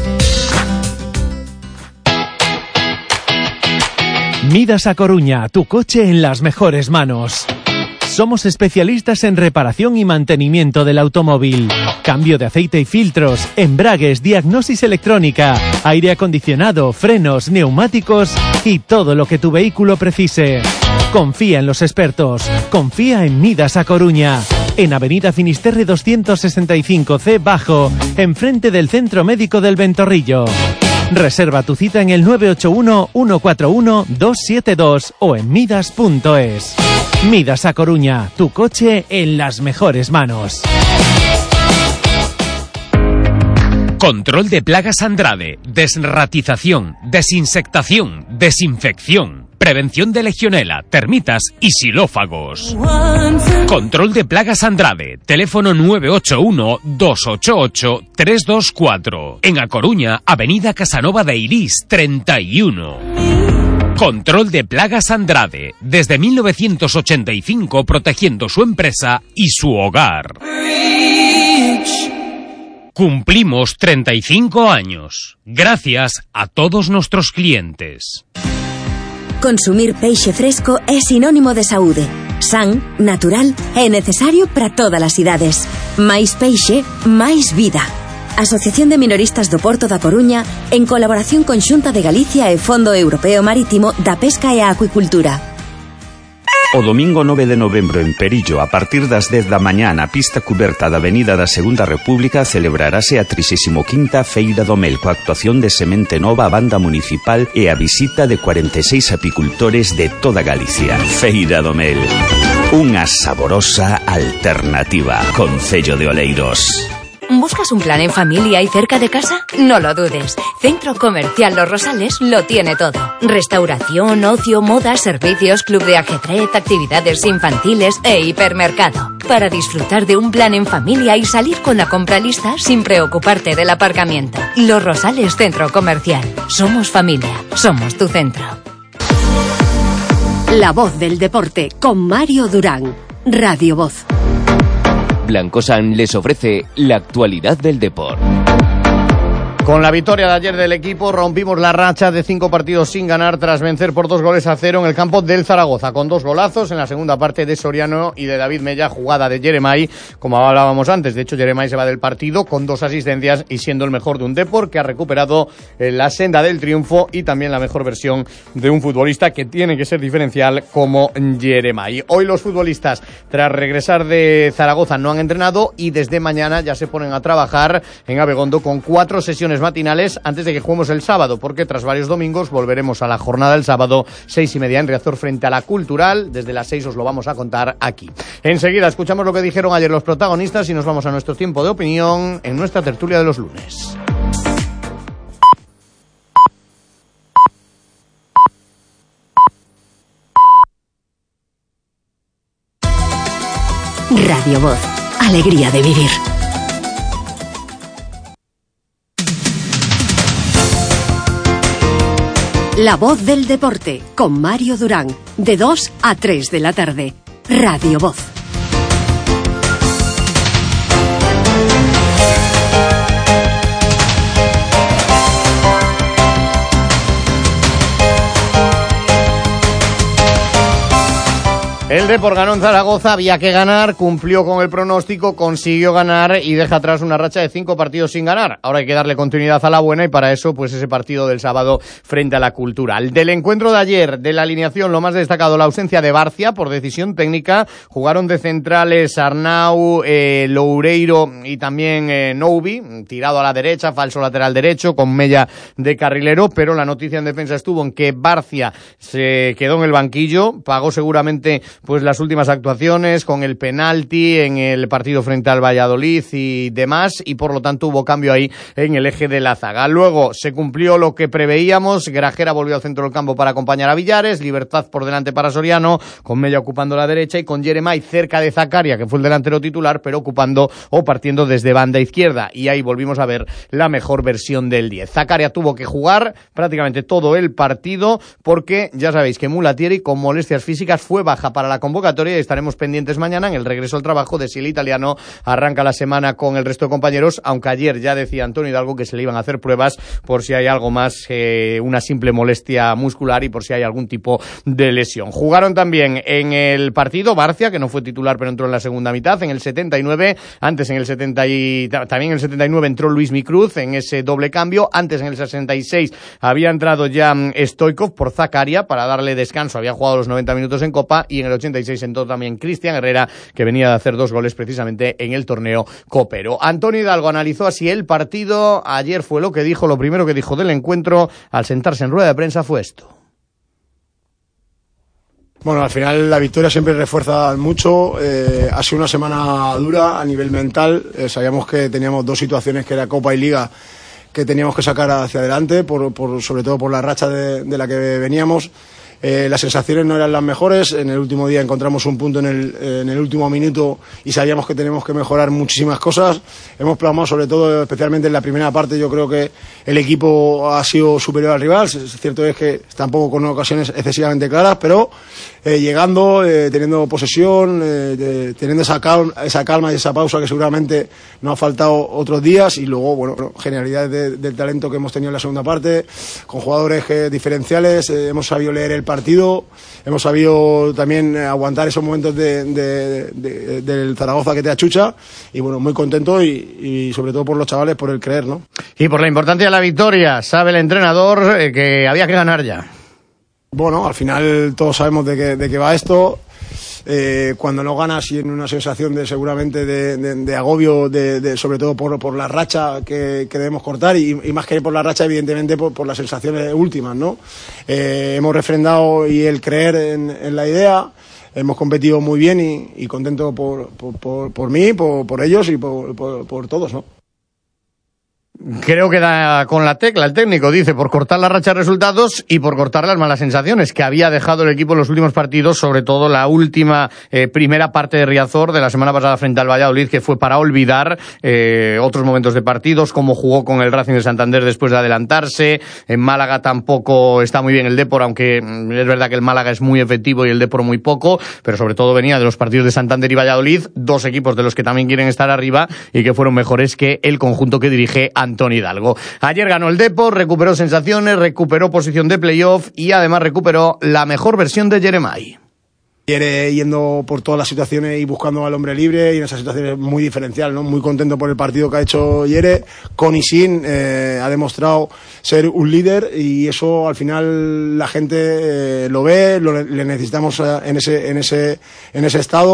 Midas a Coruña, tu coche en las mejores manos. Somos especialistas en reparación y mantenimiento del automóvil. Cambio de aceite y filtros, embragues, diagnosis electrónica, aire acondicionado, frenos, neumáticos y todo lo que tu vehículo precise. Confía en los expertos. Confía en Midas a Coruña. En Avenida Finisterre doscientos sesenta y cinco C Bajo, enfrente del Centro Médico del Ventorrillo. Reserva tu cita en el nueve ocho uno, uno cuatro uno, dos siete dos o en midas punto es. Midas a Coruña, tu coche en las mejores manos. Control de plagas Andrade, desratización, desinsectación, desinfección, prevención de legionela, termitas y xilófagos. Control de plagas Andrade, teléfono nueve ocho uno, dos ocho ocho, tres dos cuatro. En A Coruña, avenida Casanova de Irís, treinta y uno. Control de plagas Andrade, desde mil novecientos ochenta y cinco protegiendo su empresa y su hogar. Cumplimos treinta y cinco años, gracias a todos nuestros clientes. Consumir peixe fresco é sinónimo de saúde. San, natural e necesario para todas as idades. Máis peixe, máis vida. Asociación de Minoristas do Porto da Coruña, en colaboración con Xunta de Galicia e Fondo Europeo Marítimo da Pesca e a Acuicultura. O domingo nove de novembro en Perillo, a partir das dez da mañá na pista cuberta da Avenida da Segunda República, celebrarase a trixésima quinta Feira do Mel, coa actuación de Semente Nova, a banda municipal e a visita de cuarenta e seis apicultores de toda Galicia. Feira do Mel, unha saborosa alternativa. Concello de Oleiros. ¿Buscas un plan en familia y cerca de casa? No lo dudes. Centro Comercial Los Rosales lo tiene todo. Restauración, ocio, moda, servicios, club de ajedrez, actividades infantiles e hipermercado. Para disfrutar de un plan en familia y salir con la compra lista sin preocuparte del aparcamiento. Los Rosales Centro Comercial. Somos familia. Somos tu centro. La voz del deporte con Mario Durán. Radio Voz. Blancosan les ofrece la actualidad del deporte. Con la victoria de ayer del equipo rompimos la racha de cinco partidos sin ganar tras vencer por dos goles a cero en el campo del Zaragoza, con dos golazos en la segunda parte de Soriano y de David Mella, jugada de Jeremai, como hablábamos antes. De hecho, Jeremai se va del partido con dos asistencias y siendo el mejor de un Depor que ha recuperado la senda del triunfo y también la mejor versión de un futbolista que tiene que ser diferencial como Jeremai. Hoy los futbolistas, tras regresar de Zaragoza, no han entrenado y desde mañana ya se ponen a trabajar en Abegondo con cuatro sesiones ediciones matinales antes de que juguemos el sábado, porque tras varios domingos volveremos a la jornada del sábado, seis y media en Riazor frente a la Cultural. Desde las seis os lo vamos a contar aquí. Enseguida escuchamos lo que dijeron ayer los protagonistas y nos vamos a nuestro tiempo de opinión en nuestra tertulia de los lunes. Radio Voz, alegría de vivir. La Voz del Deporte, con Mario Durán, de dos a tres de la tarde. Radio Voz. El Depor ganó en Zaragoza, había que ganar, cumplió con el pronóstico, consiguió ganar y deja atrás una racha de cinco partidos sin ganar. Ahora hay que darle continuidad a la buena y para eso pues ese partido del sábado frente a la Cultural. Del encuentro de ayer, de la alineación, lo más destacado, la ausencia de Barcia por decisión técnica. Jugaron de centrales Arnau, eh, Loureiro y también eh, Noubi, tirado a la derecha, falso lateral derecho, con Mella de carrilero, pero la noticia en defensa estuvo en que Barcia se quedó en el banquillo, pagó seguramente pues las últimas actuaciones con el penalti en el partido frente al Valladolid y demás, y por lo tanto hubo cambio ahí en el eje de la zaga. Luego se cumplió lo que preveíamos, Grajera volvió al centro del campo para acompañar a Villares, Libertad por delante para Soriano, con Mella ocupando la derecha y con Jeremai cerca de Zakaria, que fue el delantero titular, pero ocupando o partiendo desde banda izquierda, y ahí volvimos a ver la mejor versión del diez. Zakaria tuvo que jugar prácticamente todo el partido porque ya sabéis que Mulatieri con molestias físicas fue baja para la convocatoria y estaremos pendientes mañana en el regreso al trabajo de si el italiano arranca la semana con el resto de compañeros, aunque ayer ya decía Antonio Hidalgo que se le iban a hacer pruebas por si hay algo más, eh, una simple molestia muscular y por si hay algún tipo de lesión. Jugaron también en el partido Barcia, que no fue titular pero entró en la segunda mitad, en el setenta y nueve, antes en el setenta y, también en el setenta y nueve entró Luis Micruz en ese doble cambio, antes en el sesenta y seis había entrado ya Stoikov por Zakaria para darle descanso, había jugado los noventa minutos en Copa, y en el ochenta y seis entró también Cristian Herrera, que venía de hacer dos goles precisamente en el torneo copero. Antonio Hidalgo analizó así el partido, ayer fue lo que dijo, lo primero que dijo del encuentro al sentarse en rueda de prensa fue esto. Bueno, al final la victoria siempre refuerza mucho, eh, ha sido una semana dura a nivel mental, eh, sabíamos que teníamos dos situaciones que era Copa y Liga que teníamos que sacar hacia adelante, por, por, sobre todo por la racha de, de la que veníamos. Eh, las sensaciones no eran las mejores, en el último día encontramos un punto en el, en el último minuto y sabíamos que tenemos que mejorar muchísimas cosas. Hemos plasmado sobre todo, especialmente en la primera parte, yo creo que el equipo ha sido superior al rival, es cierto es que tampoco con ocasiones excesivamente claras, pero eh, llegando, eh, teniendo posesión, eh, de, teniendo esa calma, esa calma y esa pausa que seguramente nos ha faltado otros días, y luego, bueno, genialidades de, del talento que hemos tenido en la segunda parte, con jugadores que, diferenciales, eh, hemos sabido leer el partido, hemos sabido también aguantar esos momentos de, de, de, del Zaragoza que te achucha, y bueno, muy contento y, y sobre todo por los chavales, por el creer, ¿no? Y por la importancia de la victoria, sabe el entrenador eh, que había que ganar ya. Bueno, al final todos sabemos de qué, de qué va esto. Eh, cuando no ganas y en una sensación de seguramente de, de, de agobio, de, de, sobre todo por, por la racha que, que debemos cortar, y, y más que por la racha, evidentemente por, por las sensaciones últimas, ¿no? Eh, hemos refrendado y el creer en, en la idea, hemos competido muy bien y, y contento por, por, por, por mí, por, por ellos y por, por, por todos, ¿no? Creo que da con la tecla el técnico, dice, por cortar la racha de resultados y por cortar las malas sensaciones que había dejado el equipo en los últimos partidos, sobre todo la última eh, primera parte de Riazor de la semana pasada frente al Valladolid, que fue para olvidar eh, otros momentos de partidos, como jugó con el Racing de Santander después de adelantarse. En Málaga tampoco está muy bien el Depor, aunque es verdad que el Málaga es muy efectivo y el Depor muy poco, pero sobre todo venía de los partidos de Santander y Valladolid, dos equipos de los que también quieren estar arriba y que fueron mejores que el conjunto que dirige Antonio Hidalgo. Ayer ganó el Depor, recuperó sensaciones, recuperó posición de playoff y además recuperó la mejor versión de Jeremai. Quiere yendo por todas las situaciones y buscando al hombre libre, y en esas situaciones muy diferencial, ¿no? Muy contento por el partido que ha hecho Yere, con y sin, eh, ha demostrado ser un líder, y eso al final la gente eh, lo ve, lo, le necesitamos en ese, en ese, en ese estado.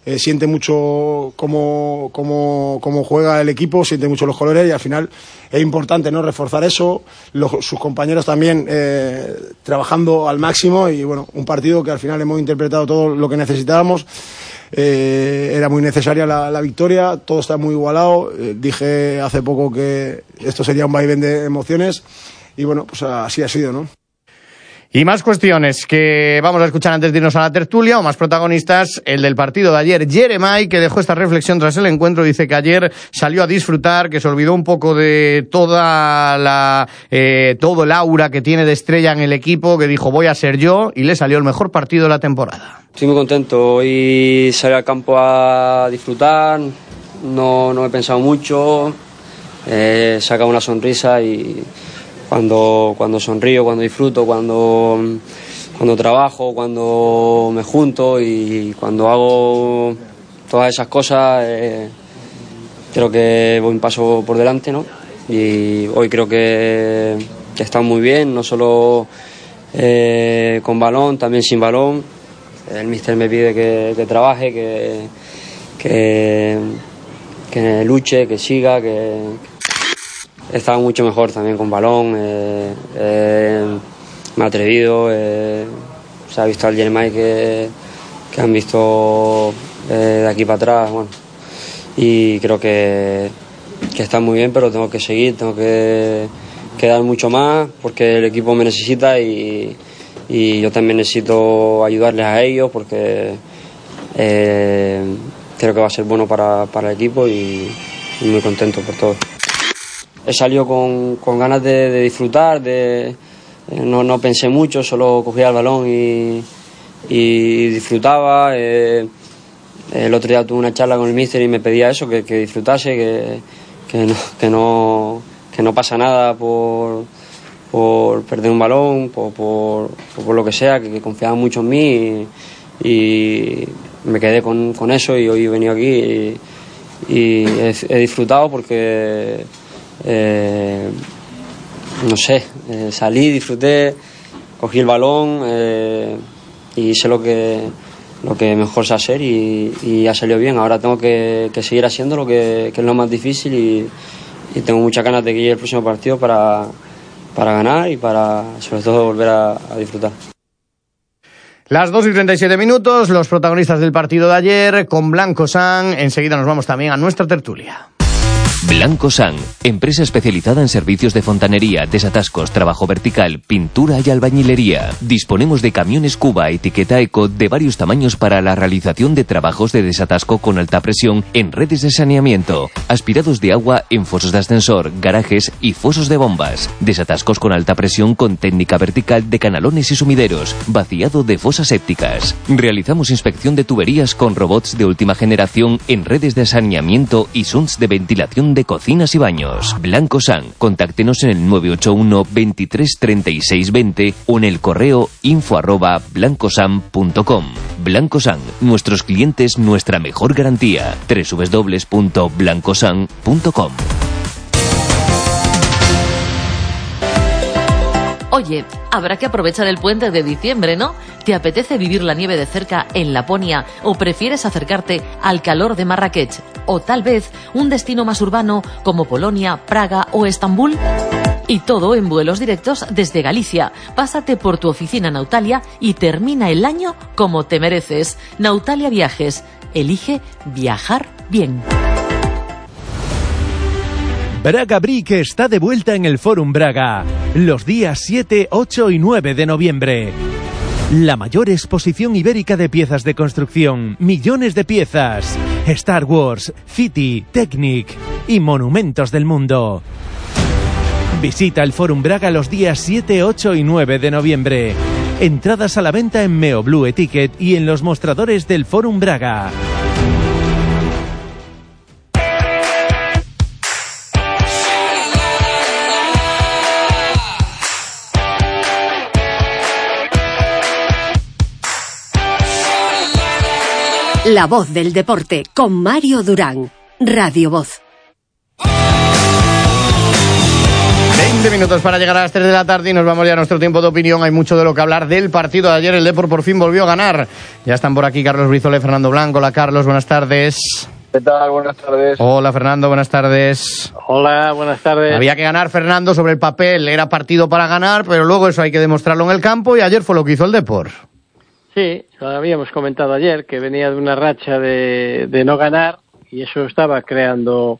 eh, siente mucho cómo, cómo, cómo juega el equipo, siente mucho los colores, y al final es importante, ¿no?, reforzar eso, los, sus compañeros también eh, trabajando al máximo, y bueno, un partido que al final hemos interpretado todo lo que necesitábamos. Eh, era muy necesaria la, la victoria, todo está muy igualado. Eh, dije hace poco que esto sería un vaivén de emociones, y bueno, pues así ha sido, ¿no? Y más cuestiones que vamos a escuchar antes de irnos a la tertulia, o más protagonistas. El del partido de ayer, Jeremai, que dejó esta reflexión tras el encuentro. Dice que ayer salió a disfrutar, que se olvidó un poco de toda la eh, todo el aura que tiene de estrella en el equipo, que dijo voy a ser yo, y le salió el mejor partido de la temporada. Estoy muy contento, hoy salí al campo a disfrutar, no, no he pensado mucho, he sacado una sonrisa, y Cuando, cuando sonrío, cuando disfruto, cuando, cuando trabajo, cuando me junto y cuando hago todas esas cosas, eh, creo que voy un paso por delante, ¿no? Y hoy creo que, que está muy bien, no solo eh, con balón, también sin balón. El míster me pide que, que trabaje, que, que, que luche, que siga, que... Estaba mucho mejor también con balón, eh, eh, me he atrevido, eh, se ha visto al Jeremai que, que han visto eh, de aquí para atrás, bueno, y creo que, que está muy bien, pero tengo que seguir, tengo que, que dar mucho más, porque el equipo me necesita, y, y yo también necesito ayudarles a ellos, porque eh, creo que va a ser bueno para, para el equipo, y, y muy contento por todo. He salido con, con ganas de, de disfrutar, de, eh, no, no pensé mucho, solo cogía el balón y, y disfrutaba. Eh, el otro día tuve una charla con el míster y me pedía eso, que, que disfrutase, que, que, no, que, no, que no pasa nada por, por perder un balón, por, por, por lo que sea, que, que confiaba mucho en mí, y, y me quedé con, con eso, y hoy he venido aquí y, y he, he disfrutado porque... Eh, no sé, eh, salí, disfruté, cogí el balón eh, y sé lo que lo que mejor sé hacer, y, y ha salido bien. Ahora tengo que, que seguir haciendo lo que, que es lo más difícil, y, y tengo muchas ganas de que llegue el próximo partido para, para ganar y para sobre todo volver a, a disfrutar. Las dos y treinta y siete minutos, los protagonistas del partido de ayer con Blanco San. Enseguida nos vamos también a nuestra tertulia. Blanco San, empresa especializada en servicios de fontanería, desatascos, trabajo vertical, pintura y albañilería. Disponemos de camiones Cuba etiqueta Eco de varios tamaños para la realización de trabajos de desatasco con alta presión en redes de saneamiento, aspirados de agua en fosos de ascensor, garajes y fosos de bombas, desatascos con alta presión con técnica vertical de canalones y sumideros, vaciado de fosas sépticas. Realizamos inspección de tuberías con robots de última generación en redes de saneamiento y sunts de ventilación de cocinas y baños. Blanco San, contáctenos en el nueve ocho uno, veintitrés, treinta y seis, veinte o en el correo info arroba blancosan punto com. Blanco San, nuestros clientes, nuestra mejor garantía. doble u doble u doble u punto blancosan punto com. Oye, habrá que aprovechar el puente de diciembre, ¿no? ¿Te apetece vivir la nieve de cerca en Laponia o prefieres acercarte al calor de Marrakech? ¿O tal vez un destino más urbano como Polonia, Praga o Estambul? Y todo en vuelos directos desde Galicia. Pásate por tu oficina Nautalia y termina el año como te mereces. Nautalia Viajes. Elige viajar bien. Braga Brick está de vuelta en el Fórum Braga, los días siete, ocho y nueve de noviembre. La mayor exposición ibérica de piezas de construcción, millones de piezas, Star Wars, City, Technic y monumentos del mundo. Visita el Fórum Braga los días siete, ocho y nueve de noviembre. Entradas a la venta en Meo Blue Etiquet y en los mostradores del Fórum Braga. La voz del deporte con Mario Durán. Radio Voz. veinte minutos para llegar a las tres de la tarde y nos vamos ya a nuestro tiempo de opinión. Hay mucho de lo que hablar del partido de ayer. El Depor por fin volvió a ganar. Ya están por aquí Carlos Brizola y Fernando Blanco. Hola Carlos, buenas tardes. ¿Qué tal? Buenas tardes. Hola Fernando, buenas tardes. Hola, buenas tardes. Había que ganar, Fernando, sobre el papel. Era partido para ganar, pero luego eso hay que demostrarlo en el campo y ayer fue lo que hizo el Depor. Sí, lo habíamos comentado ayer, que venía de una racha de, de no ganar y eso estaba creando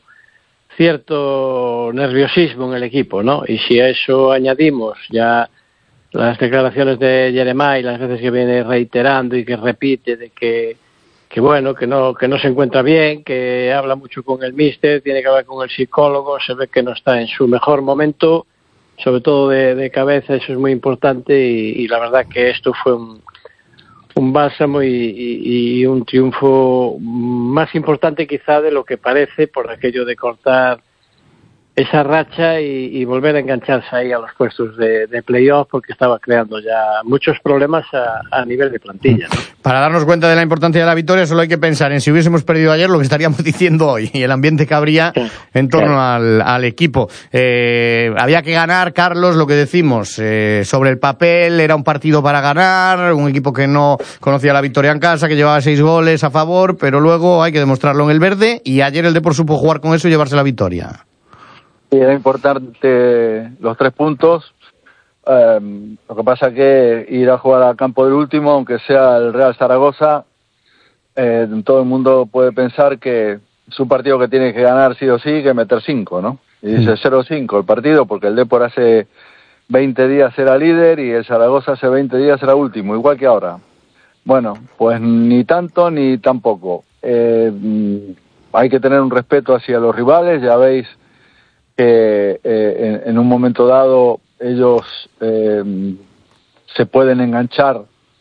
cierto nerviosismo en el equipo, ¿no? Y si a eso añadimos ya las declaraciones de Jeremai, las veces que viene reiterando y que repite de que, que bueno, que no, que no se encuentra bien, que habla mucho con el míster, tiene que hablar con el psicólogo, se ve que no está en su mejor momento, sobre todo de, de cabeza, eso es muy importante y, y la verdad que esto fue un un bálsamo y, y, y un triunfo más importante quizá de lo que parece por aquello de cortar esa racha y, y volver a engancharse ahí a los puestos de, de playoff porque estaba creando ya muchos problemas a, a nivel de plantilla, ¿no? Para darnos cuenta de la importancia de la victoria solo hay que pensar en si hubiésemos perdido ayer lo que estaríamos diciendo hoy y el ambiente que habría en torno al, al equipo. Eh, había que ganar, Carlos, lo que decimos, eh, sobre el papel era un partido para ganar, un equipo que no conocía la victoria en casa, que llevaba seis goles a favor, pero luego hay que demostrarlo en el verde y ayer el Depor supo jugar con eso y llevarse la victoria. Era importante los tres puntos. Um, lo que pasa es que ir a jugar al campo del último, aunque sea el Real Zaragoza, eh, todo el mundo puede pensar que es un partido que tiene que ganar sí o sí, que meter cinco, ¿no? Y dice cero cinco el partido, porque el Depor hace veinte días era líder y el Zaragoza hace veinte días era último, igual que ahora. Bueno, pues ni tanto ni tampoco. Eh, hay que tener un respeto hacia los rivales, ya veis que eh, en, en un momento dado ellos eh, se pueden enganchar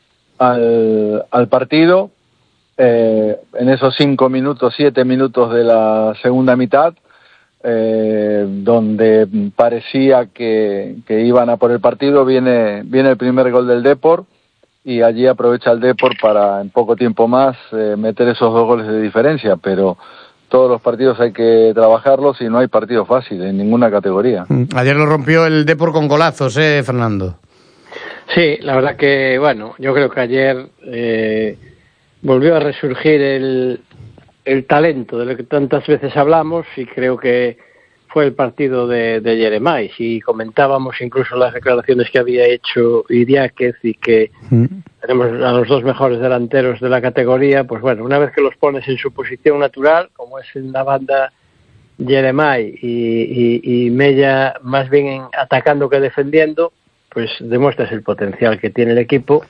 al, al partido eh, en esos cinco minutos, siete minutos de la segunda mitad, eh, donde parecía que, que iban a por el partido, viene, viene el primer gol del Depor y allí aprovecha el Depor para en poco tiempo más eh, meter esos dos goles de diferencia, pero todos los partidos hay que trabajarlos y no hay partido fácil en ninguna categoría. Ayer lo rompió el Depor con golazos, ¿eh, Fernando? Sí, la verdad que, bueno, yo creo que ayer eh, volvió a resurgir el, el talento de lo que tantas veces hablamos y creo que fue el partido de, de Jeremai. Si comentábamos incluso las declaraciones que había hecho Idiáquez y que mm. tenemos a los dos mejores delanteros de la categoría, pues bueno, una vez que los pones en su posición natural, como es en la banda Jeremai y, y, y Mella más bien en atacando que defendiendo, pues demuestras el potencial que tiene el equipo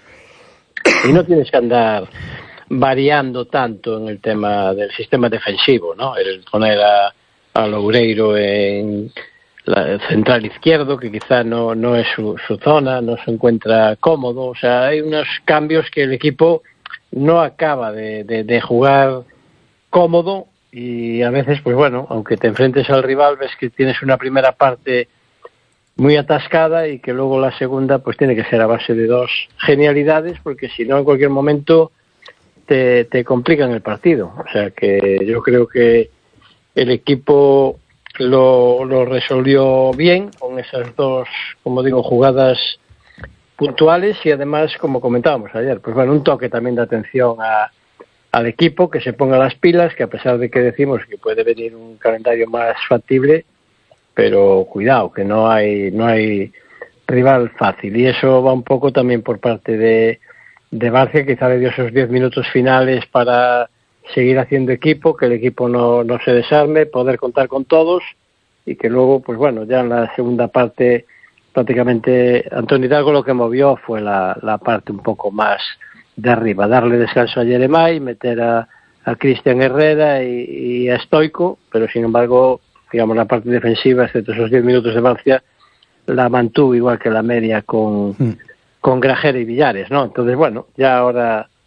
y no tienes que andar variando tanto en el tema del sistema defensivo, ¿no? El poner a a Loureiro en la central izquierdo, que quizá no, no es su, su zona, no se encuentra cómodo, o sea, hay unos cambios que el equipo no acaba de, de, de jugar cómodo y a veces, pues bueno, aunque te enfrentes al rival, ves que tienes una primera parte muy atascada y que luego la segunda pues tiene que ser a base de dos genialidades, porque si no en cualquier momento te, te complican el partido, o sea que yo creo que el equipo lo, lo resolvió bien con esas dos, como digo, jugadas puntuales y además, como comentábamos ayer, pues bueno, un toque también de atención a, al equipo, que se ponga las pilas, que a pesar de que decimos que puede venir un calendario más factible, pero cuidado, que no hay no hay rival fácil y eso va un poco también por parte de, de Barcia, quizá le dio esos diez minutos finales para seguir haciendo equipo, que el equipo no, no se desarme, poder contar con todos y que luego, pues bueno, ya en la segunda parte prácticamente Antonio Hidalgo lo que movió fue la, la parte un poco más de arriba, darle descanso a Jeremai, meter a, a Cristian Herrera y, y a Stoico, pero sin embargo, digamos, la parte defensiva, excepto esos diez minutos de Barcia, la mantuvo igual que la media con, mm. con Grajera y Villares, ¿no? Entonces, bueno, ya ahora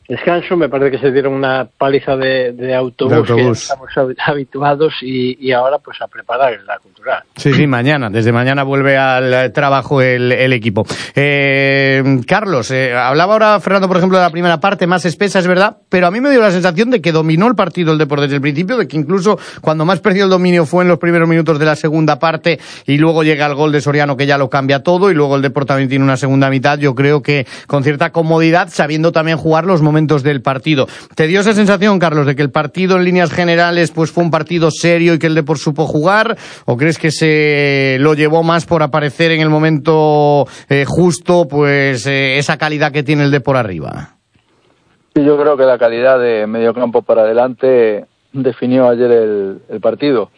descanso. Me parece que se dieron una paliza de, de autobús, de autobús. Que estamos habituados y, y ahora pues a preparar la cultural. Sí, sí, mañana, desde mañana vuelve al trabajo el, el equipo. Eh, Carlos, eh, hablaba ahora Fernando, por ejemplo, de la primera parte, más espesa, es verdad, pero a mí me dio la sensación de que dominó el partido el Depor desde el principio, de que incluso cuando más perdió el dominio fue en los primeros minutos de la segunda parte y luego llega el gol de Soriano que ya lo cambia todo y luego el Depor también tiene una segunda mitad, yo creo que con cierta comodidad, sabiendo también jugar los momentos del partido. ¿Te dio esa sensación, Carlos, de que el partido en líneas generales pues fue un partido serio y que el Depor supo jugar, o crees que se lo llevó más por aparecer en el momento eh, justo, pues eh, esa calidad que tiene el Depor arriba? Sí, yo creo que la calidad de mediocampo para adelante definió ayer el, el partido.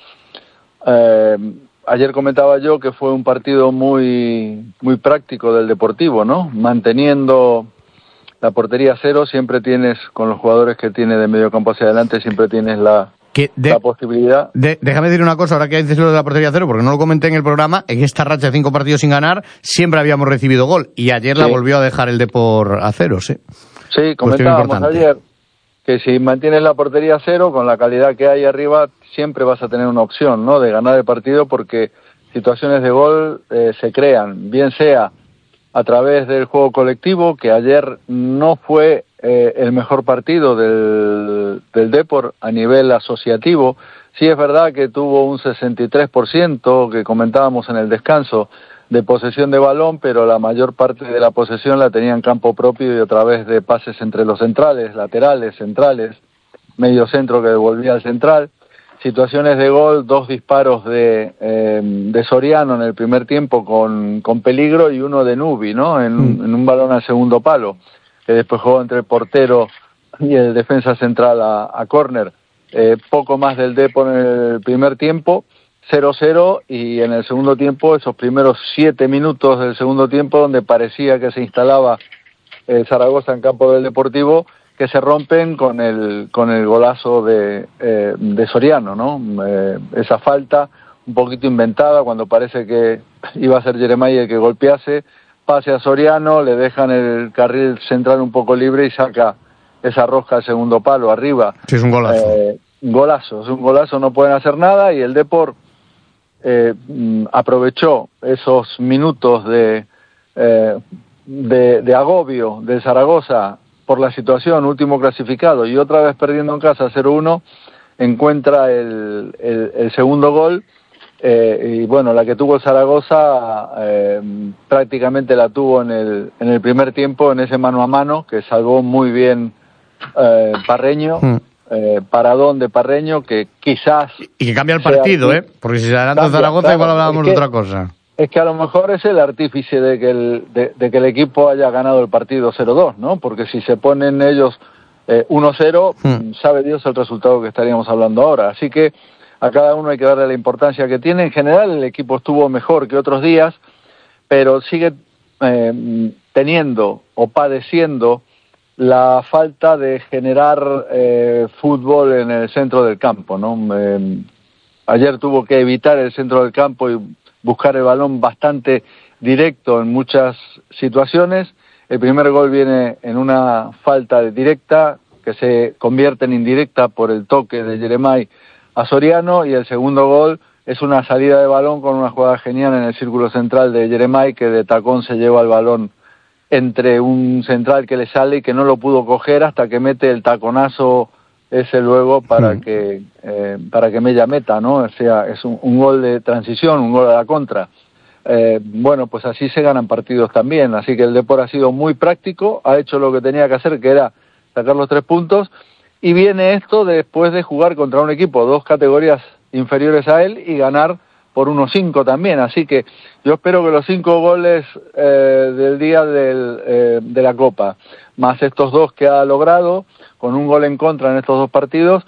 Eh, ayer comentaba yo que fue un partido muy muy práctico del Deportivo, ¿no? Manteniendo la portería cero, siempre tienes, con los jugadores que tiene de mediocampo hacia adelante, siempre tienes la, que de, la posibilidad. De, déjame decir una cosa, ahora que dices lo de la portería cero, porque no lo comenté en el programa, en esta racha de cinco partidos sin ganar, siempre habíamos recibido gol, y ayer sí. La volvió a dejar el Depor a cero, sí. Sí, comentábamos ayer que si mantienes la portería cero, con la calidad que hay arriba, siempre vas a tener una opción, ¿no?, de ganar el partido, porque situaciones de gol eh, se crean, bien sea a través del juego colectivo, que ayer no fue eh, el mejor partido del, del Depor a nivel asociativo. Sí es verdad que tuvo un sesenta y tres por ciento, que comentábamos en el descanso, de posesión de balón, pero la mayor parte de la posesión la tenía en campo propio y a través de pases entre los centrales, laterales, centrales, medio centro que devolvía al central. Situaciones de gol, dos disparos de, eh, de Soriano en el primer tiempo con, con peligro y uno de Nubi, ¿no?, en, mm. en un balón al segundo palo, que después jugó entre el portero y el defensa central a, a córner. Eh, poco más del Depor en el primer tiempo, cero cero, y en el segundo tiempo, esos primeros siete minutos del segundo tiempo, donde parecía que se instalaba eh, Zaragoza en campo del Deportivo, que se rompen con el con el golazo de, eh, de Soriano, ¿no? Eh, esa falta un poquito inventada, cuando parece que iba a ser Yeremay el que golpease, pase a Soriano, le dejan el carril central un poco libre y saca esa rosca al segundo palo arriba. Sí, es un golazo. Eh, golazo, es un golazo, no pueden hacer nada, y el Depor eh, aprovechó esos minutos de, eh, de, de agobio de Zaragoza por la situación, último clasificado, y otra vez perdiendo en casa cero uno, encuentra el, el, el segundo gol, eh, y bueno, la que tuvo el Zaragoza eh, prácticamente la tuvo en el, en el primer tiempo, en ese mano a mano, que salvó muy bien eh, Parreño, mm. eh, paradón de Parreño, que quizás... Y que cambia el partido, ¿eh? Porque si se adelanta cambia, Zaragoza, claro, igual hablábamos de otra cosa. Es que a lo mejor es el artífice de que el, de, de que el equipo haya ganado el partido cero dos, ¿no? Porque si se ponen ellos eh, uno cero, hmm. sabe Dios el resultado que estaríamos hablando ahora. Así que a cada uno hay que darle la importancia que tiene. En general el equipo estuvo mejor que otros días, pero sigue eh, teniendo o padeciendo la falta de generar eh, fútbol en el centro del campo, ¿no? Eh, ayer tuvo que evitar el centro del campo y buscar el balón bastante directo en muchas situaciones. El primer gol viene en una falta directa que se convierte en indirecta por el toque de Yeremay a Soriano, y el segundo gol es una salida de balón con una jugada genial en el círculo central de Yeremay, que de tacón se lleva el balón entre un central que le sale y que no lo pudo coger hasta que mete el taconazo ese luego para mm. que eh, para que Mella meta, ¿no? O sea, es un, un gol de transición, un gol a la contra. Eh, bueno, pues así se ganan partidos también, así que el Depor ha sido muy práctico, ha hecho lo que tenía que hacer, que era sacar los tres puntos, y viene esto después de jugar contra un equipo dos categorías inferiores a él y ganar por uno cinco también, así que yo espero que los cinco goles eh, del día del, eh, de la Copa, más estos dos que ha logrado, con un gol en contra en estos dos partidos,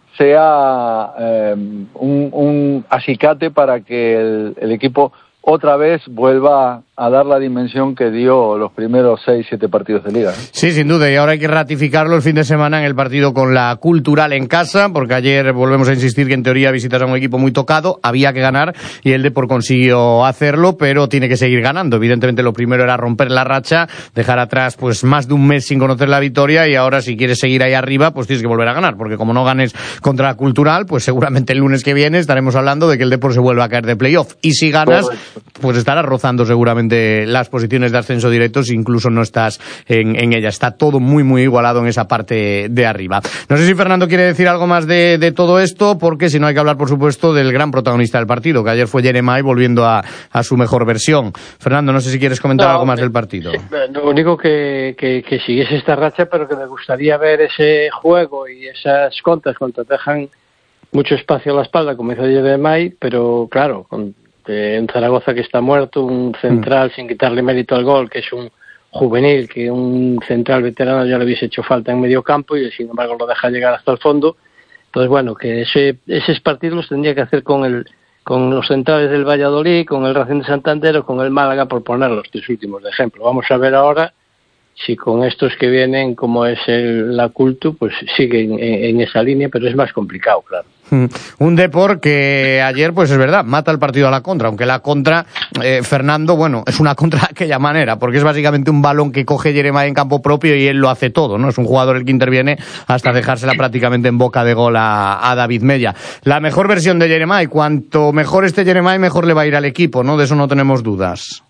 sea eh, un, un acicate para que el, el equipo otra vez vuelva a dar la dimensión que dio los primeros seis, siete partidos de Liga, ¿eh? Sí, sin duda, y ahora hay que ratificarlo el fin de semana en el partido con la Cultural en casa, porque ayer volvemos a insistir que en teoría visitas a un equipo muy tocado, había que ganar y el Depor consiguió hacerlo, pero tiene que seguir ganando. Evidentemente lo primero era romper la racha, dejar atrás pues más de un mes sin conocer la victoria, y ahora si quieres seguir ahí arriba pues tienes que volver a ganar, porque como no ganes contra la Cultural, pues seguramente el lunes que viene estaremos hablando de que el Depor se vuelva a caer de playoff, y si ganas pues estarás rozando seguramente las posiciones de ascenso directo si incluso no estás en, en ella. Está todo muy muy igualado en esa parte de arriba. No sé si Fernando quiere decir algo más de, de todo esto, porque si no hay que hablar por supuesto del gran protagonista del partido, que ayer fue Yeremay volviendo a, a su mejor versión. Fernando, no sé si quieres comentar no, algo más del partido. Sí, lo único que, que, que siguiese esta racha, pero que me gustaría ver ese juego y esas contras cuando te dejan mucho espacio a la espalda, como hizo Yeremay, pero claro, con en Zaragoza que está muerto, un central mm. sin quitarle mérito al gol, que es un juvenil, que un central veterano ya le hubiese hecho falta en medio campo y sin embargo lo deja llegar hasta el fondo. Entonces bueno, que ese, esos partidos los tendría que hacer con el con los centrales del Valladolid, con el Racing de Santander o con el Málaga, por poner los tres últimos de ejemplo. Vamos a ver ahora si con estos que vienen, como es el, la Cultu, pues siguen en, en esa línea, pero es más complicado, claro. Un Depor que ayer, pues es verdad, mata el partido a la contra, aunque la contra, eh, Fernando, bueno, es una contra de aquella manera, porque es básicamente un balón que coge Yeremay en campo propio y él lo hace todo, ¿no? Es un jugador el que interviene hasta dejársela prácticamente en boca de gol a, a David Mella. La mejor versión de Yeremay, cuanto mejor esté Yeremay, mejor le va a ir al equipo, ¿no? De eso no tenemos dudas.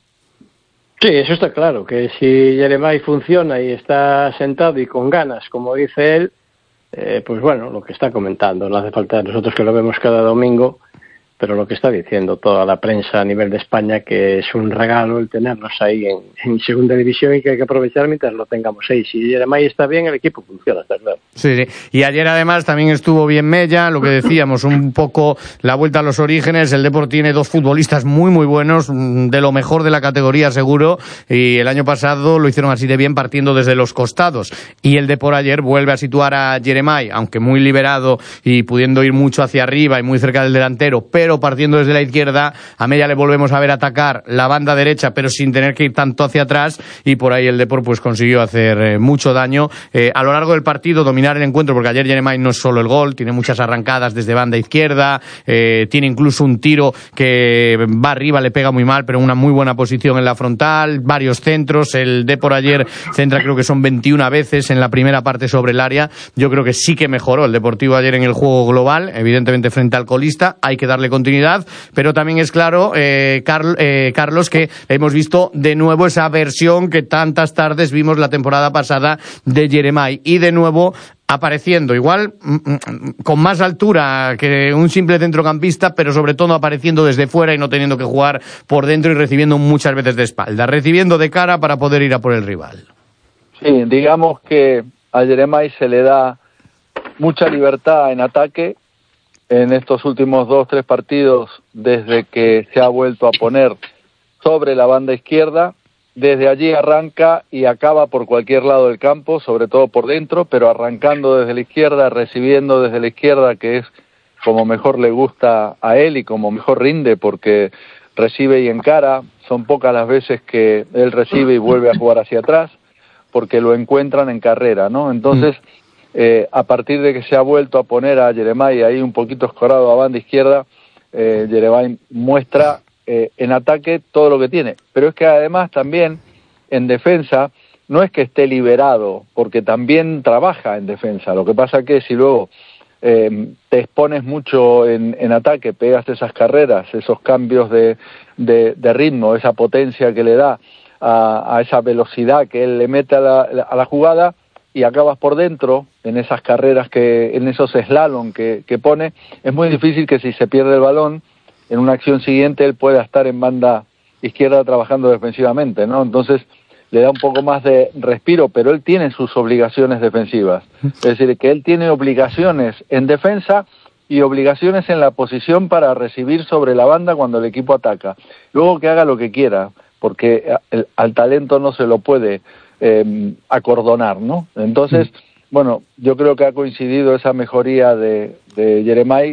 Sí, eso está claro, que si Yeremay funciona y está sentado y con ganas, como dice él, Eh, pues bueno, lo que está comentando, no hace falta nosotros que lo vemos cada domingo, pero lo que está diciendo toda la prensa a nivel de España, que es un regalo el tenernos ahí en, en segunda división y que hay que aprovechar mientras lo tengamos ahí. Si Yeremay está bien, el equipo funciona, está claro. Sí, sí, y ayer además también estuvo bien Mella, lo que decíamos, un poco la vuelta a los orígenes. El Depor tiene dos futbolistas muy muy buenos, de lo mejor de la categoría seguro, y el año pasado lo hicieron así de bien partiendo desde los costados, y el Depor ayer vuelve a situar a Yeremay, aunque muy liberado y pudiendo ir mucho hacia arriba y muy cerca del delantero, pero partiendo desde la izquierda. A Mella le volvemos a ver atacar la banda derecha, pero sin tener que ir tanto hacia atrás, y por ahí el Depor pues consiguió hacer eh, mucho daño eh, a lo largo del partido, dominar el encuentro, porque ayer Yeremay no es solo el gol, tiene muchas arrancadas desde banda izquierda, eh, tiene incluso un tiro que va arriba, le pega muy mal, pero una muy buena posición en la frontal, varios centros. El Depor ayer centra, creo que son veintiuna veces en la primera parte sobre el área. Yo creo que sí que mejoró el Deportivo ayer en el juego global, evidentemente frente al colista, hay que darle continuidad, pero también es claro, eh, Carl, eh, Carlos, que hemos visto de nuevo esa versión que tantas tardes vimos la temporada pasada de Yeremay, y de nuevo apareciendo igual con más altura que un simple centrocampista, pero sobre todo apareciendo desde fuera y no teniendo que jugar por dentro y recibiendo muchas veces de espalda, recibiendo de cara para poder ir a por el rival. Sí, digamos que a Yeremay se le da mucha libertad en ataque en estos últimos dos, tres partidos, desde que se ha vuelto a poner sobre la banda izquierda. Desde allí arranca y acaba por cualquier lado del campo, sobre todo por dentro, pero arrancando desde la izquierda, recibiendo desde la izquierda, que es como mejor le gusta a él y como mejor rinde, porque recibe y encara. Son pocas las veces que él recibe y vuelve a jugar hacia atrás, porque lo encuentran en carrera, ¿no? Entonces, eh, a partir de que se ha vuelto a poner a Yeremay ahí un poquito escorado a banda izquierda, eh, Yeremay muestra eh, en ataque todo lo que tiene. Pero es que además también en defensa no es que esté liberado, porque también trabaja en defensa. Lo que pasa que si luego eh, te expones mucho en, en ataque, pegas esas carreras, esos cambios de, de, de ritmo, esa potencia que le da a, a esa velocidad que él le mete a la, a la jugada, y acabas por dentro en esas carreras, que en esos slalom que, que pone, es muy difícil que si se pierde el balón en una acción siguiente él pueda estar en banda izquierda trabajando defensivamente, ¿no? Entonces le da un poco más de respiro, pero él tiene sus obligaciones defensivas, es decir, que él tiene obligaciones en defensa y obligaciones en la posición para recibir sobre la banda cuando el equipo ataca. Luego que haga lo que quiera, porque el, al talento no se lo puede Eh, acordonar, ¿no? Entonces, bueno, yo creo que ha coincidido esa mejoría de, de Yeremay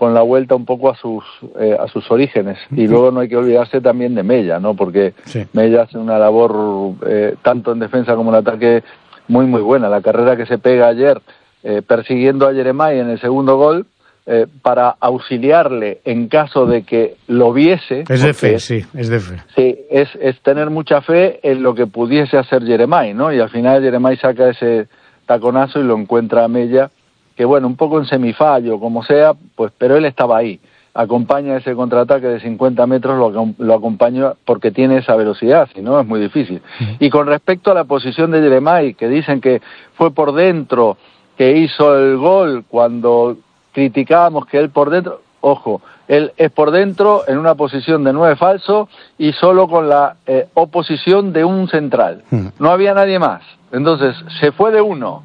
con la vuelta un poco a sus eh, a sus orígenes. Y luego no hay que olvidarse también de Mella, ¿no? Porque sí. Mella hace una labor eh, tanto en defensa como en ataque muy muy buena. La carrera que se pega ayer eh, persiguiendo a Jeremai en el segundo gol, eh, para auxiliarle en caso de que lo viese. Es de fe, sí, es de fe. Sí, es, es tener mucha fe en lo que pudiese hacer Jeremai, ¿no? Y al final Jeremai saca ese taconazo y lo encuentra a Mella, que bueno, un poco en semifallo, como sea, pues, pero él estaba ahí. Acompaña ese contraataque de cincuenta metros, lo, lo acompaña porque tiene esa velocidad, si no es muy difícil. Uh-huh. Y con respecto a la posición de Jeremai, que dicen que fue por dentro, que hizo el gol cuando criticábamos que él por dentro, ojo, él es por dentro en una posición de nueve falso y solo con la eh, oposición de un central. Uh-huh. No había nadie más. Entonces, se fue de uno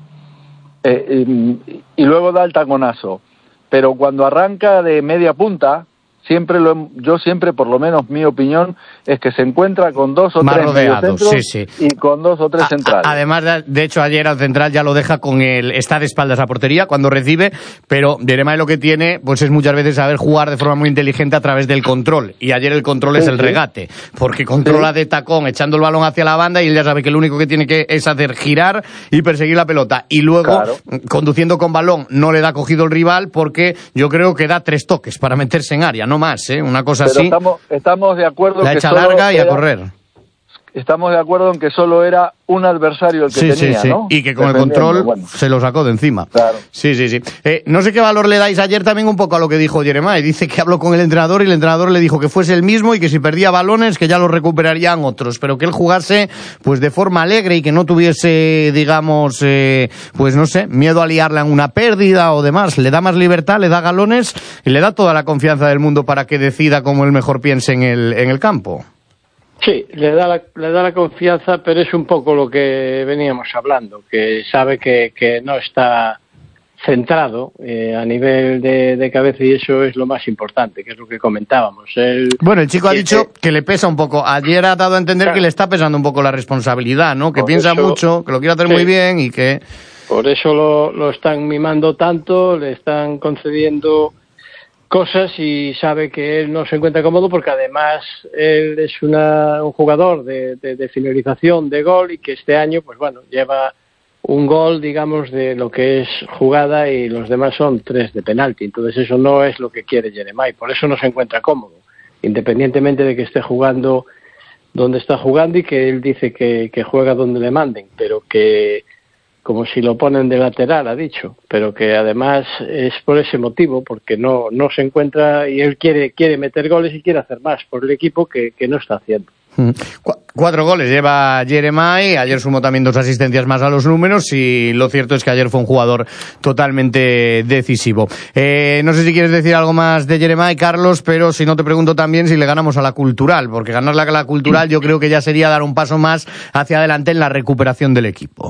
eh, y, y luego da el taconazo. Pero cuando arranca de media punta, siempre lo, yo siempre, por lo menos mi opinión, es que se encuentra con dos o más tres rodeados, sí, sí. y con dos o tres a, centrales. A, además, de, de hecho, ayer al central ya lo deja con el... Está de espaldas a portería cuando recibe, pero Jeremai lo que tiene pues es muchas veces saber jugar de forma muy inteligente a través del control. Y ayer el control sí, es el sí. regate, porque controla sí. de tacón, echando el balón hacia la banda, y él ya sabe que lo único que tiene que es hacer girar y perseguir la pelota. Y luego, claro. conduciendo con balón, no le da cogido el rival, porque yo creo que da tres toques para meterse en área, no más, ¿eh? Una cosa Pero así. Estamos, estamos de acuerdo la que echa solo larga y era, a correr. Estamos de acuerdo en que solo era un adversario el que sí, tenía, sí, sí. ¿no? Y que con el control bueno. se lo sacó de encima. Claro. Sí, sí, sí. Eh, no sé qué valor le dais ayer también un poco a lo que dijo Jeremai. Dice que habló con el entrenador y el entrenador le dijo que fuese el mismo y que si perdía balones que ya los recuperarían otros, pero que él jugase pues de forma alegre y que no tuviese, digamos, eh, pues no sé, miedo a liarla en una pérdida o demás. Le da más libertad, le da galones y le da toda la confianza del mundo para que decida como él mejor piense en el, en el campo. Sí, le da la, le da la confianza, pero es un poco lo que veníamos hablando, que sabe que, que no está centrado eh, a nivel de, de cabeza, y eso es lo más importante, que es lo que comentábamos. Él, bueno, el chico ha que, dicho que le pesa un poco. Ayer ha dado a entender claro. que le está pesando un poco la responsabilidad, ¿no? Que piensa eso, mucho, que lo quiere hacer sí. muy bien y que... Por eso lo, lo están mimando tanto, le están concediendo cosas y sabe que él no se encuentra cómodo porque además él es una, un jugador de, de, de finalización de gol y que este año pues bueno lleva un gol digamos de lo que es jugada y los demás son tres de penalti, entonces eso no es lo que quiere Jeremai, por eso no se encuentra cómodo independientemente de que esté jugando donde está jugando y que él dice que, que juega donde le manden, pero que como si lo ponen de lateral, ha dicho, pero que además es por ese motivo, porque no no se encuentra y él quiere quiere meter goles y quiere hacer más por el equipo que, que no está haciendo. Qu- cuatro goles lleva Jeremai, ayer sumó también dos asistencias más a los números y lo cierto es que ayer fue un jugador totalmente decisivo. Eh, no sé si quieres decir algo más de Jeremai, Carlos, pero si no te pregunto también si le ganamos a la Cultural, porque ganarle a la Cultural yo creo que ya sería dar un paso más hacia adelante en la recuperación del equipo.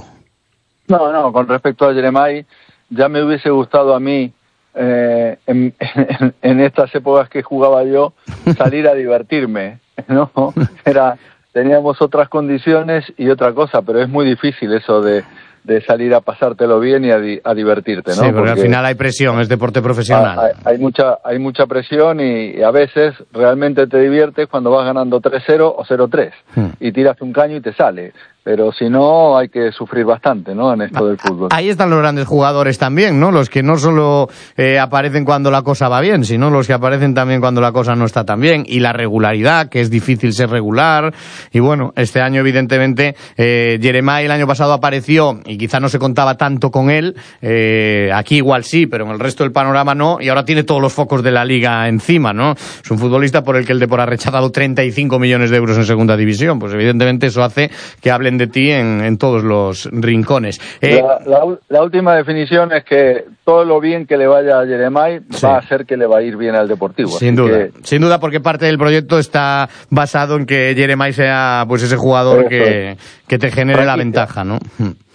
No, no, con respecto a Jeremai, ya me hubiese gustado a mí, eh, en, en, en estas épocas que jugaba yo, salir a divertirme, ¿no? Era, teníamos otras condiciones y otra cosa, pero es muy difícil eso de, de salir a pasártelo bien y a, di, a divertirte, ¿no? Sí, porque, porque al final hay presión, es deporte profesional. Hay, hay, mucha, hay mucha presión y, y a veces realmente te diviertes cuando vas ganando tres cero o cero tres hmm. y tiras un caño y te sale. Pero si no, hay que sufrir bastante, ¿no?, en esto del fútbol. Ahí están los grandes jugadores también, ¿no? Los que no solo eh, aparecen cuando la cosa va bien, sino los que aparecen también cuando la cosa no está tan bien. Y la regularidad, que es difícil ser regular. Y bueno, este año, evidentemente, eh, Jeremai el año pasado apareció y quizá no se contaba tanto con él. Eh, aquí igual sí, pero en el resto del panorama no. Y ahora tiene todos los focos de la liga encima, ¿no? Es un futbolista por el que el Depor ha rechazado treinta y cinco millones de euros en segunda división. Pues evidentemente eso hace que hablen de ti en, en todos los rincones. Eh, la, la, la última definición es que todo lo bien que le vaya a Jeremai sí. va a hacer que le va a ir bien al Deportivo. Sin duda, que... sin duda, porque parte del proyecto está basado en que Jeremai sea pues ese jugador que, que te genere la ventaja, ¿no?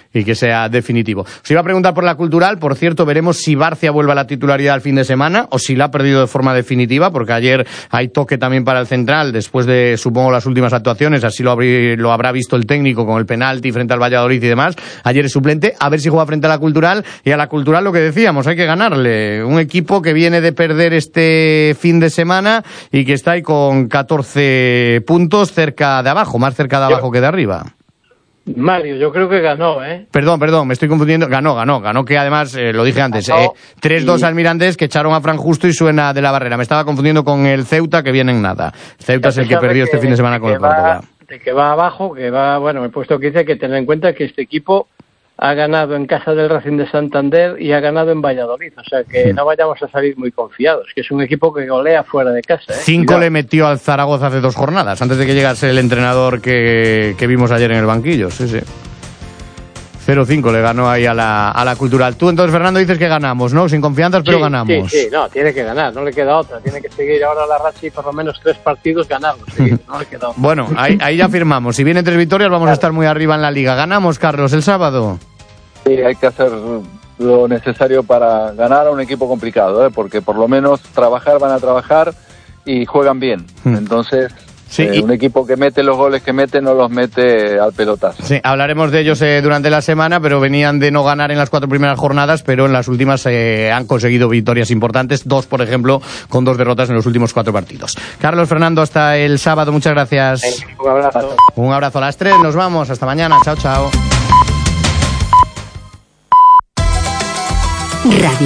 y que sea definitivo. Os iba a preguntar por la Cultural, por cierto, veremos si Barcia vuelve a la titularidad el fin de semana o si la ha perdido de forma definitiva, porque ayer hay toque también para el central, después de, supongo, las últimas actuaciones, así lo, habrí, lo habrá visto el técnico con el penalti frente al Valladolid y demás. Ayer es suplente, a ver si juega frente a la Cultural, y a la Cultural lo que decíamos, hay que ganarle. Un equipo que viene de perder este fin de semana y que está ahí con catorce puntos cerca de abajo, más cerca de abajo que de arriba. Mario, yo creo que ganó, ¿eh? Perdón, perdón, me estoy confundiendo. Ganó, ganó, ganó que además, eh, lo dije antes, eh, tres dos y... al Mirandés, que echaron a Fran Justo y suena de la Barrera. Me estaba confundiendo con el Ceuta, que viene en nada. Ceuta es el que perdió que, este fin de semana con el Córdoba. De que va abajo, que va, bueno, el puesto quince, hay que tener en cuenta que este equipo ha ganado en casa del Racing de Santander y ha ganado en Valladolid, o sea que no vayamos a salir muy confiados, que es un equipo que golea fuera de casa. ¿eh? Cinco Cuidado. Le metió al Zaragoza hace dos jornadas, antes de que llegase el entrenador que, que vimos ayer en el banquillo, sí, sí. cero cinco le ganó ahí a la, a la Cultural. Tú entonces, Fernando, dices que ganamos, ¿no? Sin confianzas, pero sí, ganamos. Sí, sí, no, tiene que ganar, no le queda otra. Tiene que seguir ahora la racha y por lo menos tres partidos ganarlos. Seguir, no le queda otra. Bueno, ahí, ahí ya firmamos. Si vienen tres victorias, vamos claro. a estar muy arriba en la Liga. ¿Ganamos, Carlos, el sábado? Sí, hay que hacer lo necesario para ganar a un equipo complicado, ¿eh? Porque por lo menos trabajar van a trabajar y juegan bien. Hmm. Entonces... Sí, eh, y... un equipo que mete los goles que mete no los mete al pelotazo. Sí, hablaremos de ellos eh, durante la semana, pero venían de no ganar en las cuatro primeras jornadas, pero en las últimas eh, han conseguido victorias importantes, dos por ejemplo, con dos derrotas en los últimos cuatro partidos. Carlos, Fernando, hasta el sábado, muchas gracias. Sí, un abrazo. Un abrazo a las tres, nos vamos, hasta mañana, chao, chao. Radio